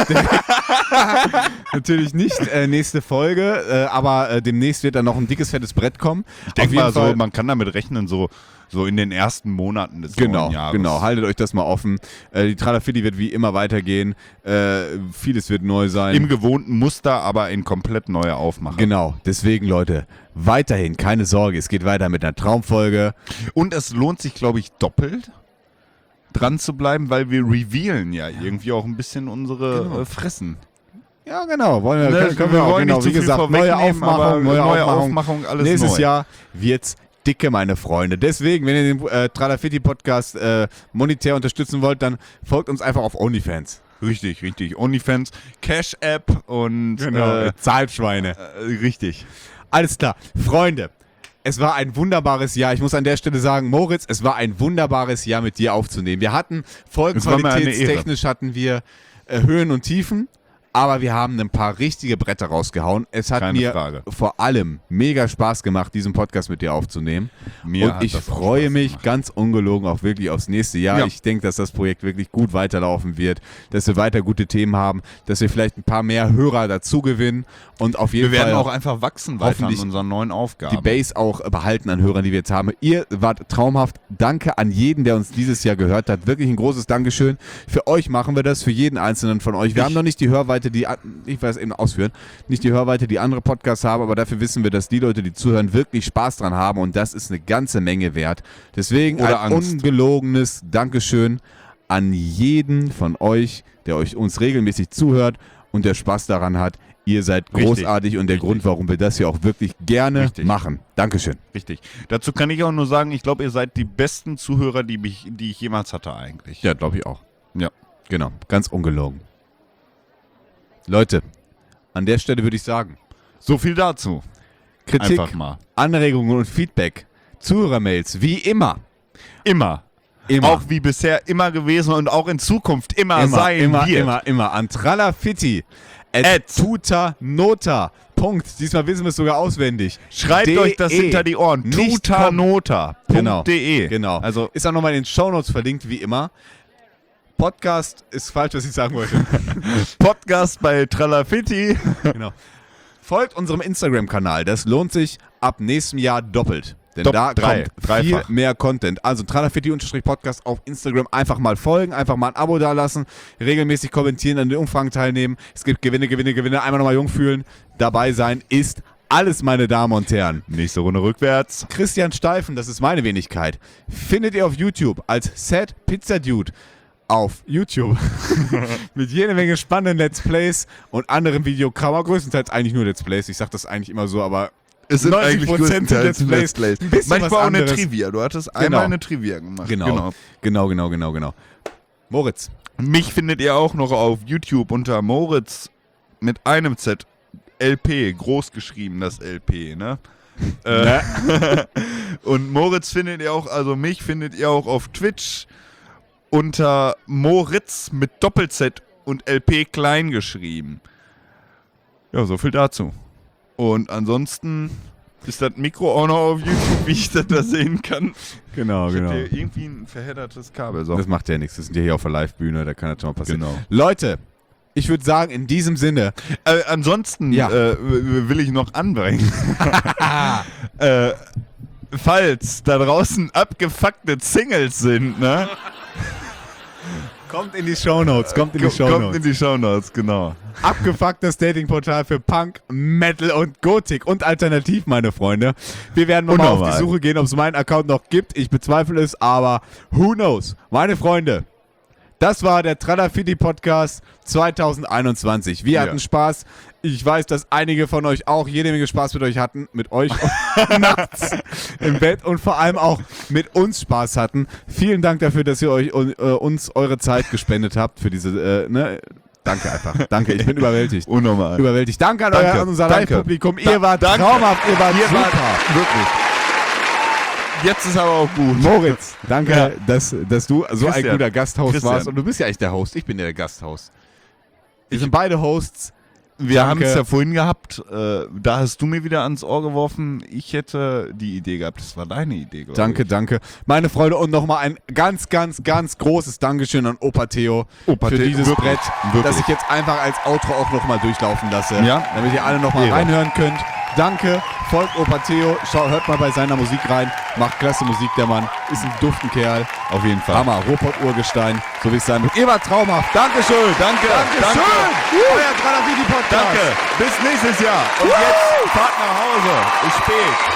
natürlich nicht äh, nächste Folge, äh, aber äh, demnächst wird dann noch ein dickes, fettes Brett kommen. Ich denke jeden mal so, Fall- man kann damit rechnen, so, so in den ersten Monaten des Genau, neuen Jahres. genau. Haltet euch das mal offen. Äh, die Tralafilli wird wie immer weitergehen. Äh, vieles wird neu sein. Im gewohnten Muster, aber in komplett neue Aufmacher. Genau. Deswegen, Leute, weiterhin keine Sorge. Es geht weiter mit einer Traumfolge. Und es lohnt sich, glaube ich, doppelt dran zu bleiben, weil wir revealen ja, irgendwie auch ein bisschen unsere Genau. äh, Fressen. Ja, genau. Wollen wir, Ne, können, können wir wir auch, wollen genau, nicht zu wie viel gesagt, neue vorwegnehmen, aber Aufmachung, neue, neue Aufmachung. Aufmachung, alles Nächstes neu. Jahr wird's dicke, meine Freunde. Deswegen, wenn ihr den äh, Tralafiti-Podcast äh, monetär unterstützen wollt, dann folgt uns einfach auf OnlyFans. Richtig, richtig. OnlyFans, Cash-App und äh, Zahlschweine. äh, richtig. Alles klar. Freunde, es war ein wunderbares Jahr. Ich muss an der Stelle sagen, Moritz, es war ein wunderbares Jahr mit dir aufzunehmen. Wir hatten, war mir eine folgenqualitätstechnisch hatten wir äh, Höhen und Tiefen, aber wir haben ein paar richtige Bretter rausgehauen. Es hat Keine mir Frage. vor allem mega Spaß gemacht, diesen Podcast mit dir aufzunehmen. Mir und hat ich das auch freue Spaß mich gemacht. ganz ungelogen auch wirklich aufs nächste Jahr. Ja. Ich denke, dass das Projekt wirklich gut weiterlaufen wird, dass wir weiter gute Themen haben, dass wir vielleicht ein paar mehr Hörer dazu gewinnen und auf jeden Wir werden Fall auch einfach wachsen weiter an hoffentlich unseren neuen die Aufgaben. Base auch behalten an Hörern, die wir jetzt haben. Ihr wart traumhaft. Danke an jeden, der uns dieses Jahr gehört hat. Wirklich ein großes Dankeschön. Für euch machen wir das, für jeden einzelnen von euch. Wir Ich- haben noch nicht die Hörweite, die, ich weiß eben ausführen, nicht die Hörweite, die andere Podcasts haben, aber dafür wissen wir, dass die Leute, die zuhören, wirklich Spaß dran haben und das ist eine ganze Menge wert. Deswegen Oder ein Angst. ungelogenes Dankeschön an jeden von euch, der euch uns regelmäßig zuhört und der Spaß daran hat. Ihr seid Richtig. großartig und der Richtig. Grund, warum wir das hier auch wirklich gerne Richtig. machen. Dankeschön. Richtig. Dazu kann ich auch nur sagen, ich glaube, ihr seid die besten Zuhörer, die, mich, die ich jemals hatte eigentlich. Ja, glaube ich auch. Ja. Genau, ganz ungelogen. Leute, an der Stelle würde ich sagen, So viel dazu. Kritik, Einfach mal. Anregungen und Feedback, Zuhörermails, wie immer. Immer. Immer. Auch wie bisher immer gewesen und auch in Zukunft immer, immer, sein immer, wird. immer, immer an tralafitti at At. tutanota. Punkt. Diesmal wissen wir es sogar auswendig. Schreibt De. euch das hinter die Ohren. Nicht tutanota Genau. punkt de. Genau. Also Ist auch nochmal in den Shownotes verlinkt, wie immer. Podcast ist falsch, was ich sagen wollte. Podcast bei Tralafitti. Genau. Folgt unserem Instagram-Kanal. Das lohnt sich ab nächstem Jahr doppelt. Denn Dopp- da drei. kommt Dreifach. viel mehr Content. Also Tralafitti-Podcast auf Instagram einfach mal folgen, einfach mal ein Abo dalassen, regelmäßig kommentieren, an den Umfragen teilnehmen. Es gibt Gewinne, Gewinne, Gewinne. Einmal nochmal jung fühlen. Dabei sein ist alles, meine Damen und Herren. Nächste Runde rückwärts. Christian Steifen, das ist meine Wenigkeit, findet ihr auf YouTube als Sad Pizza Dude auf YouTube. Mit jede Menge spannenden Let's Plays und anderem Videokram, aber größtenteils eigentlich nur Let's Plays. Ich sag das eigentlich immer so, aber Es sind neunzig eigentlich Prozent sind größtenteils Let's Plays. Ein bisschen Manchmal was auch eine anderes. Trivia. Du hattest Genau. einmal eine Trivia gemacht. Genau, genau, genau, genau, genau. Moritz, Mich findet ihr auch noch auf YouTube unter Moritz mit einem Z. L P, groß geschrieben das L P, ne? äh, und Moritz findet ihr auch, also mich findet ihr auch auf Twitch unter Moritz mit Doppel-Z und L P klein geschrieben. Ja, so viel dazu. Und ansonsten ist das Mikro auch noch auf YouTube, wie ich das da sehen kann. genau, Ich hab hier irgendwie ein verheddertes Kabel. So. Das macht ja nichts. Wir sind ja hier auf der Live-Bühne, da kann das schon mal passieren. Genau. Leute, ich würde sagen, in diesem Sinne, Äh, ansonsten Ja. äh, w- will ich noch anbringen. äh, falls da draußen abgefuckte Singles sind, ne? kommt in die Shownotes, kommt in die Kommt in Shownotes. die Shownotes, genau. Abgefucktes Datingportal für Punk, Metal und Gothic und Alternativ, meine Freunde. Wir werden nochmal auf Unnormal. die Suche gehen, ob es meinen Account noch gibt. Ich bezweifle es, aber who knows? Meine Freunde, das war der Tralafitti Podcast zwanzig einundzwanzig. Wir Ja. hatten Spaß. Ich weiß, dass einige von euch auch jede Menge Spaß mit euch hatten, mit euch nachts im Bett und vor allem auch mit uns Spaß hatten. Vielen Dank dafür, dass ihr euch äh, uns eure Zeit gespendet habt für diese, äh, ne? Danke einfach. Danke, ich bin überwältigt. Unnormal. Überwältigt. Danke an, Danke, euer, an unser danke. Live-Publikum. Da- Ihr wart danke. traumhaft, ihr wart Ihr super. wart wirklich. Jetzt ist aber auch gut. Moritz, danke, Ja. dass, dass du so ein Christian. guter Gasthost Christian. warst. Und du bist ja eigentlich der Host. Ich bin ja der Gasthost. Wir sind beide Hosts. Wir haben Danke. es ja vorhin gehabt, äh, da hast du mir wieder ans Ohr geworfen. Ich hätte die Idee gehabt, das war deine Idee, glaube Danke, ich. danke. Meine Freunde, und nochmal ein ganz, ganz, ganz großes Dankeschön an Opa Theo Opa für Theo, dieses wirklich, Brett, wirklich. das ich jetzt einfach als Outro auch nochmal durchlaufen lasse. Ja. Damit ihr alle nochmal Ehre. reinhören könnt. Danke, folgt Opa Theo, schau, hört mal bei seiner Musik rein. Macht klasse Musik, der Mann. Ist ein duften Kerl. Auf jeden Fall. Hammer, Ruhrpott-Urgestein, so wie es sein wird. Ihr wart traumhaft. Dankeschön. Danke, Dankeschön. danke. Euer Tranavidi-Podcast. Danke, bis nächstes Jahr. Und jetzt fahrt nach Hause. Ist spät.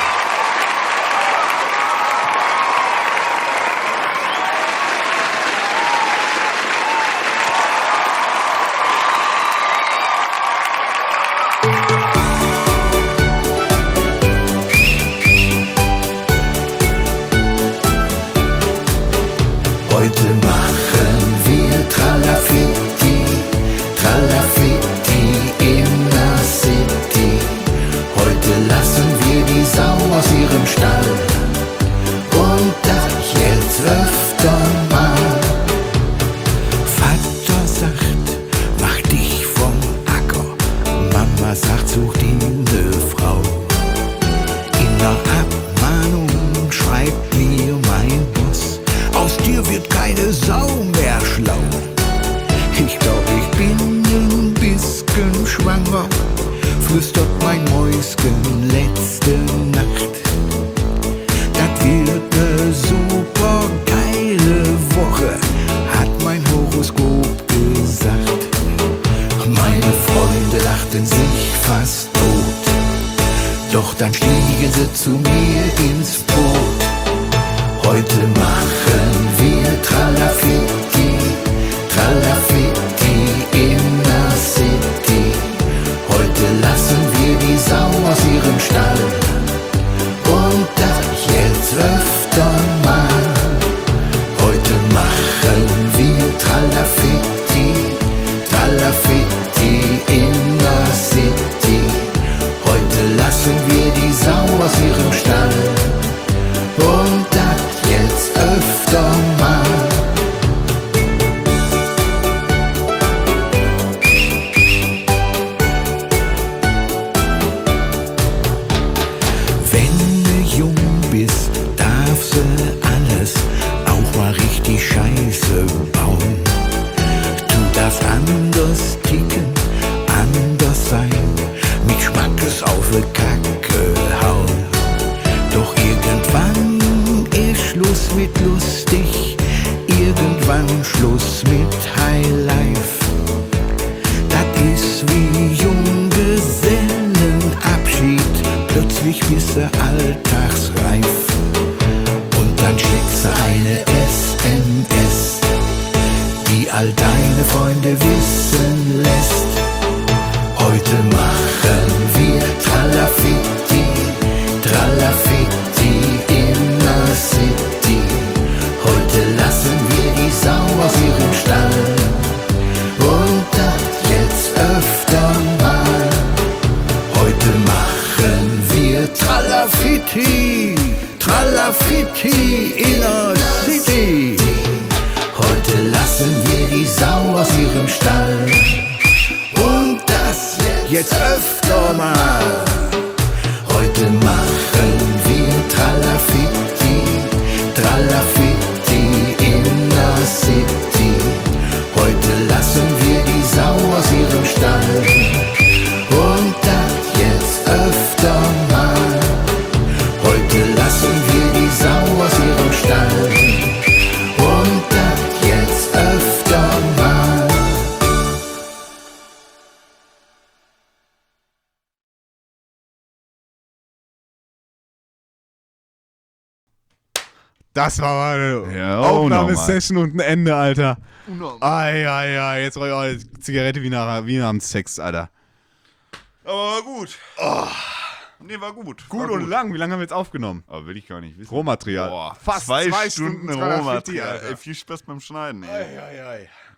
Heute machen wir Tralafitti, Tralafitti in der City. Heute lassen wir die Sau aus ihrem Stall und das jetzt öfter mal. Vater sagt, mach dich vom Acker. Mama sagt, such dir eine Frau. In der Abmahnung schreibt mir mein Boss, aus dir wird keine Sau mehr schlau. Ich glaub, ich bin ein bisschen schwanger, flüstert mein Mäuschen letzte Nacht. Das wird ne super geile Woche, hat mein Horoskop gesagt. Meine Freunde lachten sich fast tot, doch dann stiegen sie zu mir ins Boot. Heute machen wir Tralafitti, Tralafitti in der City. Heute lassen wir die Sau aus ihrem Stall und das jetzt öfter mal. Heute machen wir Tralafitti, Tralafitti in der City. Heute lassen wir die Sau aus ihrem Stall und das jetzt öfter mal. Wenn du jung bist, darfst du alles auch mal richtig Scheiße bauen. Du darfst anders ticken, anders sein, mit Schmackes auf die Kacke hauen. Doch irgendwann ist Schluss mit lustig, irgendwann Schluss mit Highlife. Das ist wie Junggesellenabschied, plötzlich bist du alltagsreif. Und dann schickst du eine S M S, die all deine Freunde wissen lässt. Heute machen wir Tralafitti, Tralafitti in der City. Heute lassen wir die Sau aus ihrem Stall und das jetzt öfter mal. Heute machen wir Tralafitti, Tralafitti in der City. Heute lassen wir die Sau aus ihrem Stall und das jetzt öfter mal. Heute machen wir Tralafitti, Tralafitti in der City. Heute lassen wir die Sau aus ihrem Stall und das jetzt öfter mal. Heute lassen wir die Sau aus ihrem Stall und das jetzt öfter mal. Das war mal eine Ja, Aufnahmesession und ein Ende, Alter. Ei, ei, ei, jetzt roll ich auch eine Zigarette wie nach, wie nach dem Sex, Alter. Aber war gut. Oh. Nee, war gut. Gut war und lang. Wie lange haben wir jetzt aufgenommen? Aber will ich gar nicht wissen. Rohmaterial. Boah, Fast zwei, zwei Stunden, Stunden Tralafitti, Rohmaterial. Alter. Ey, viel Spaß beim Schneiden, ey. Ei, ei, ei.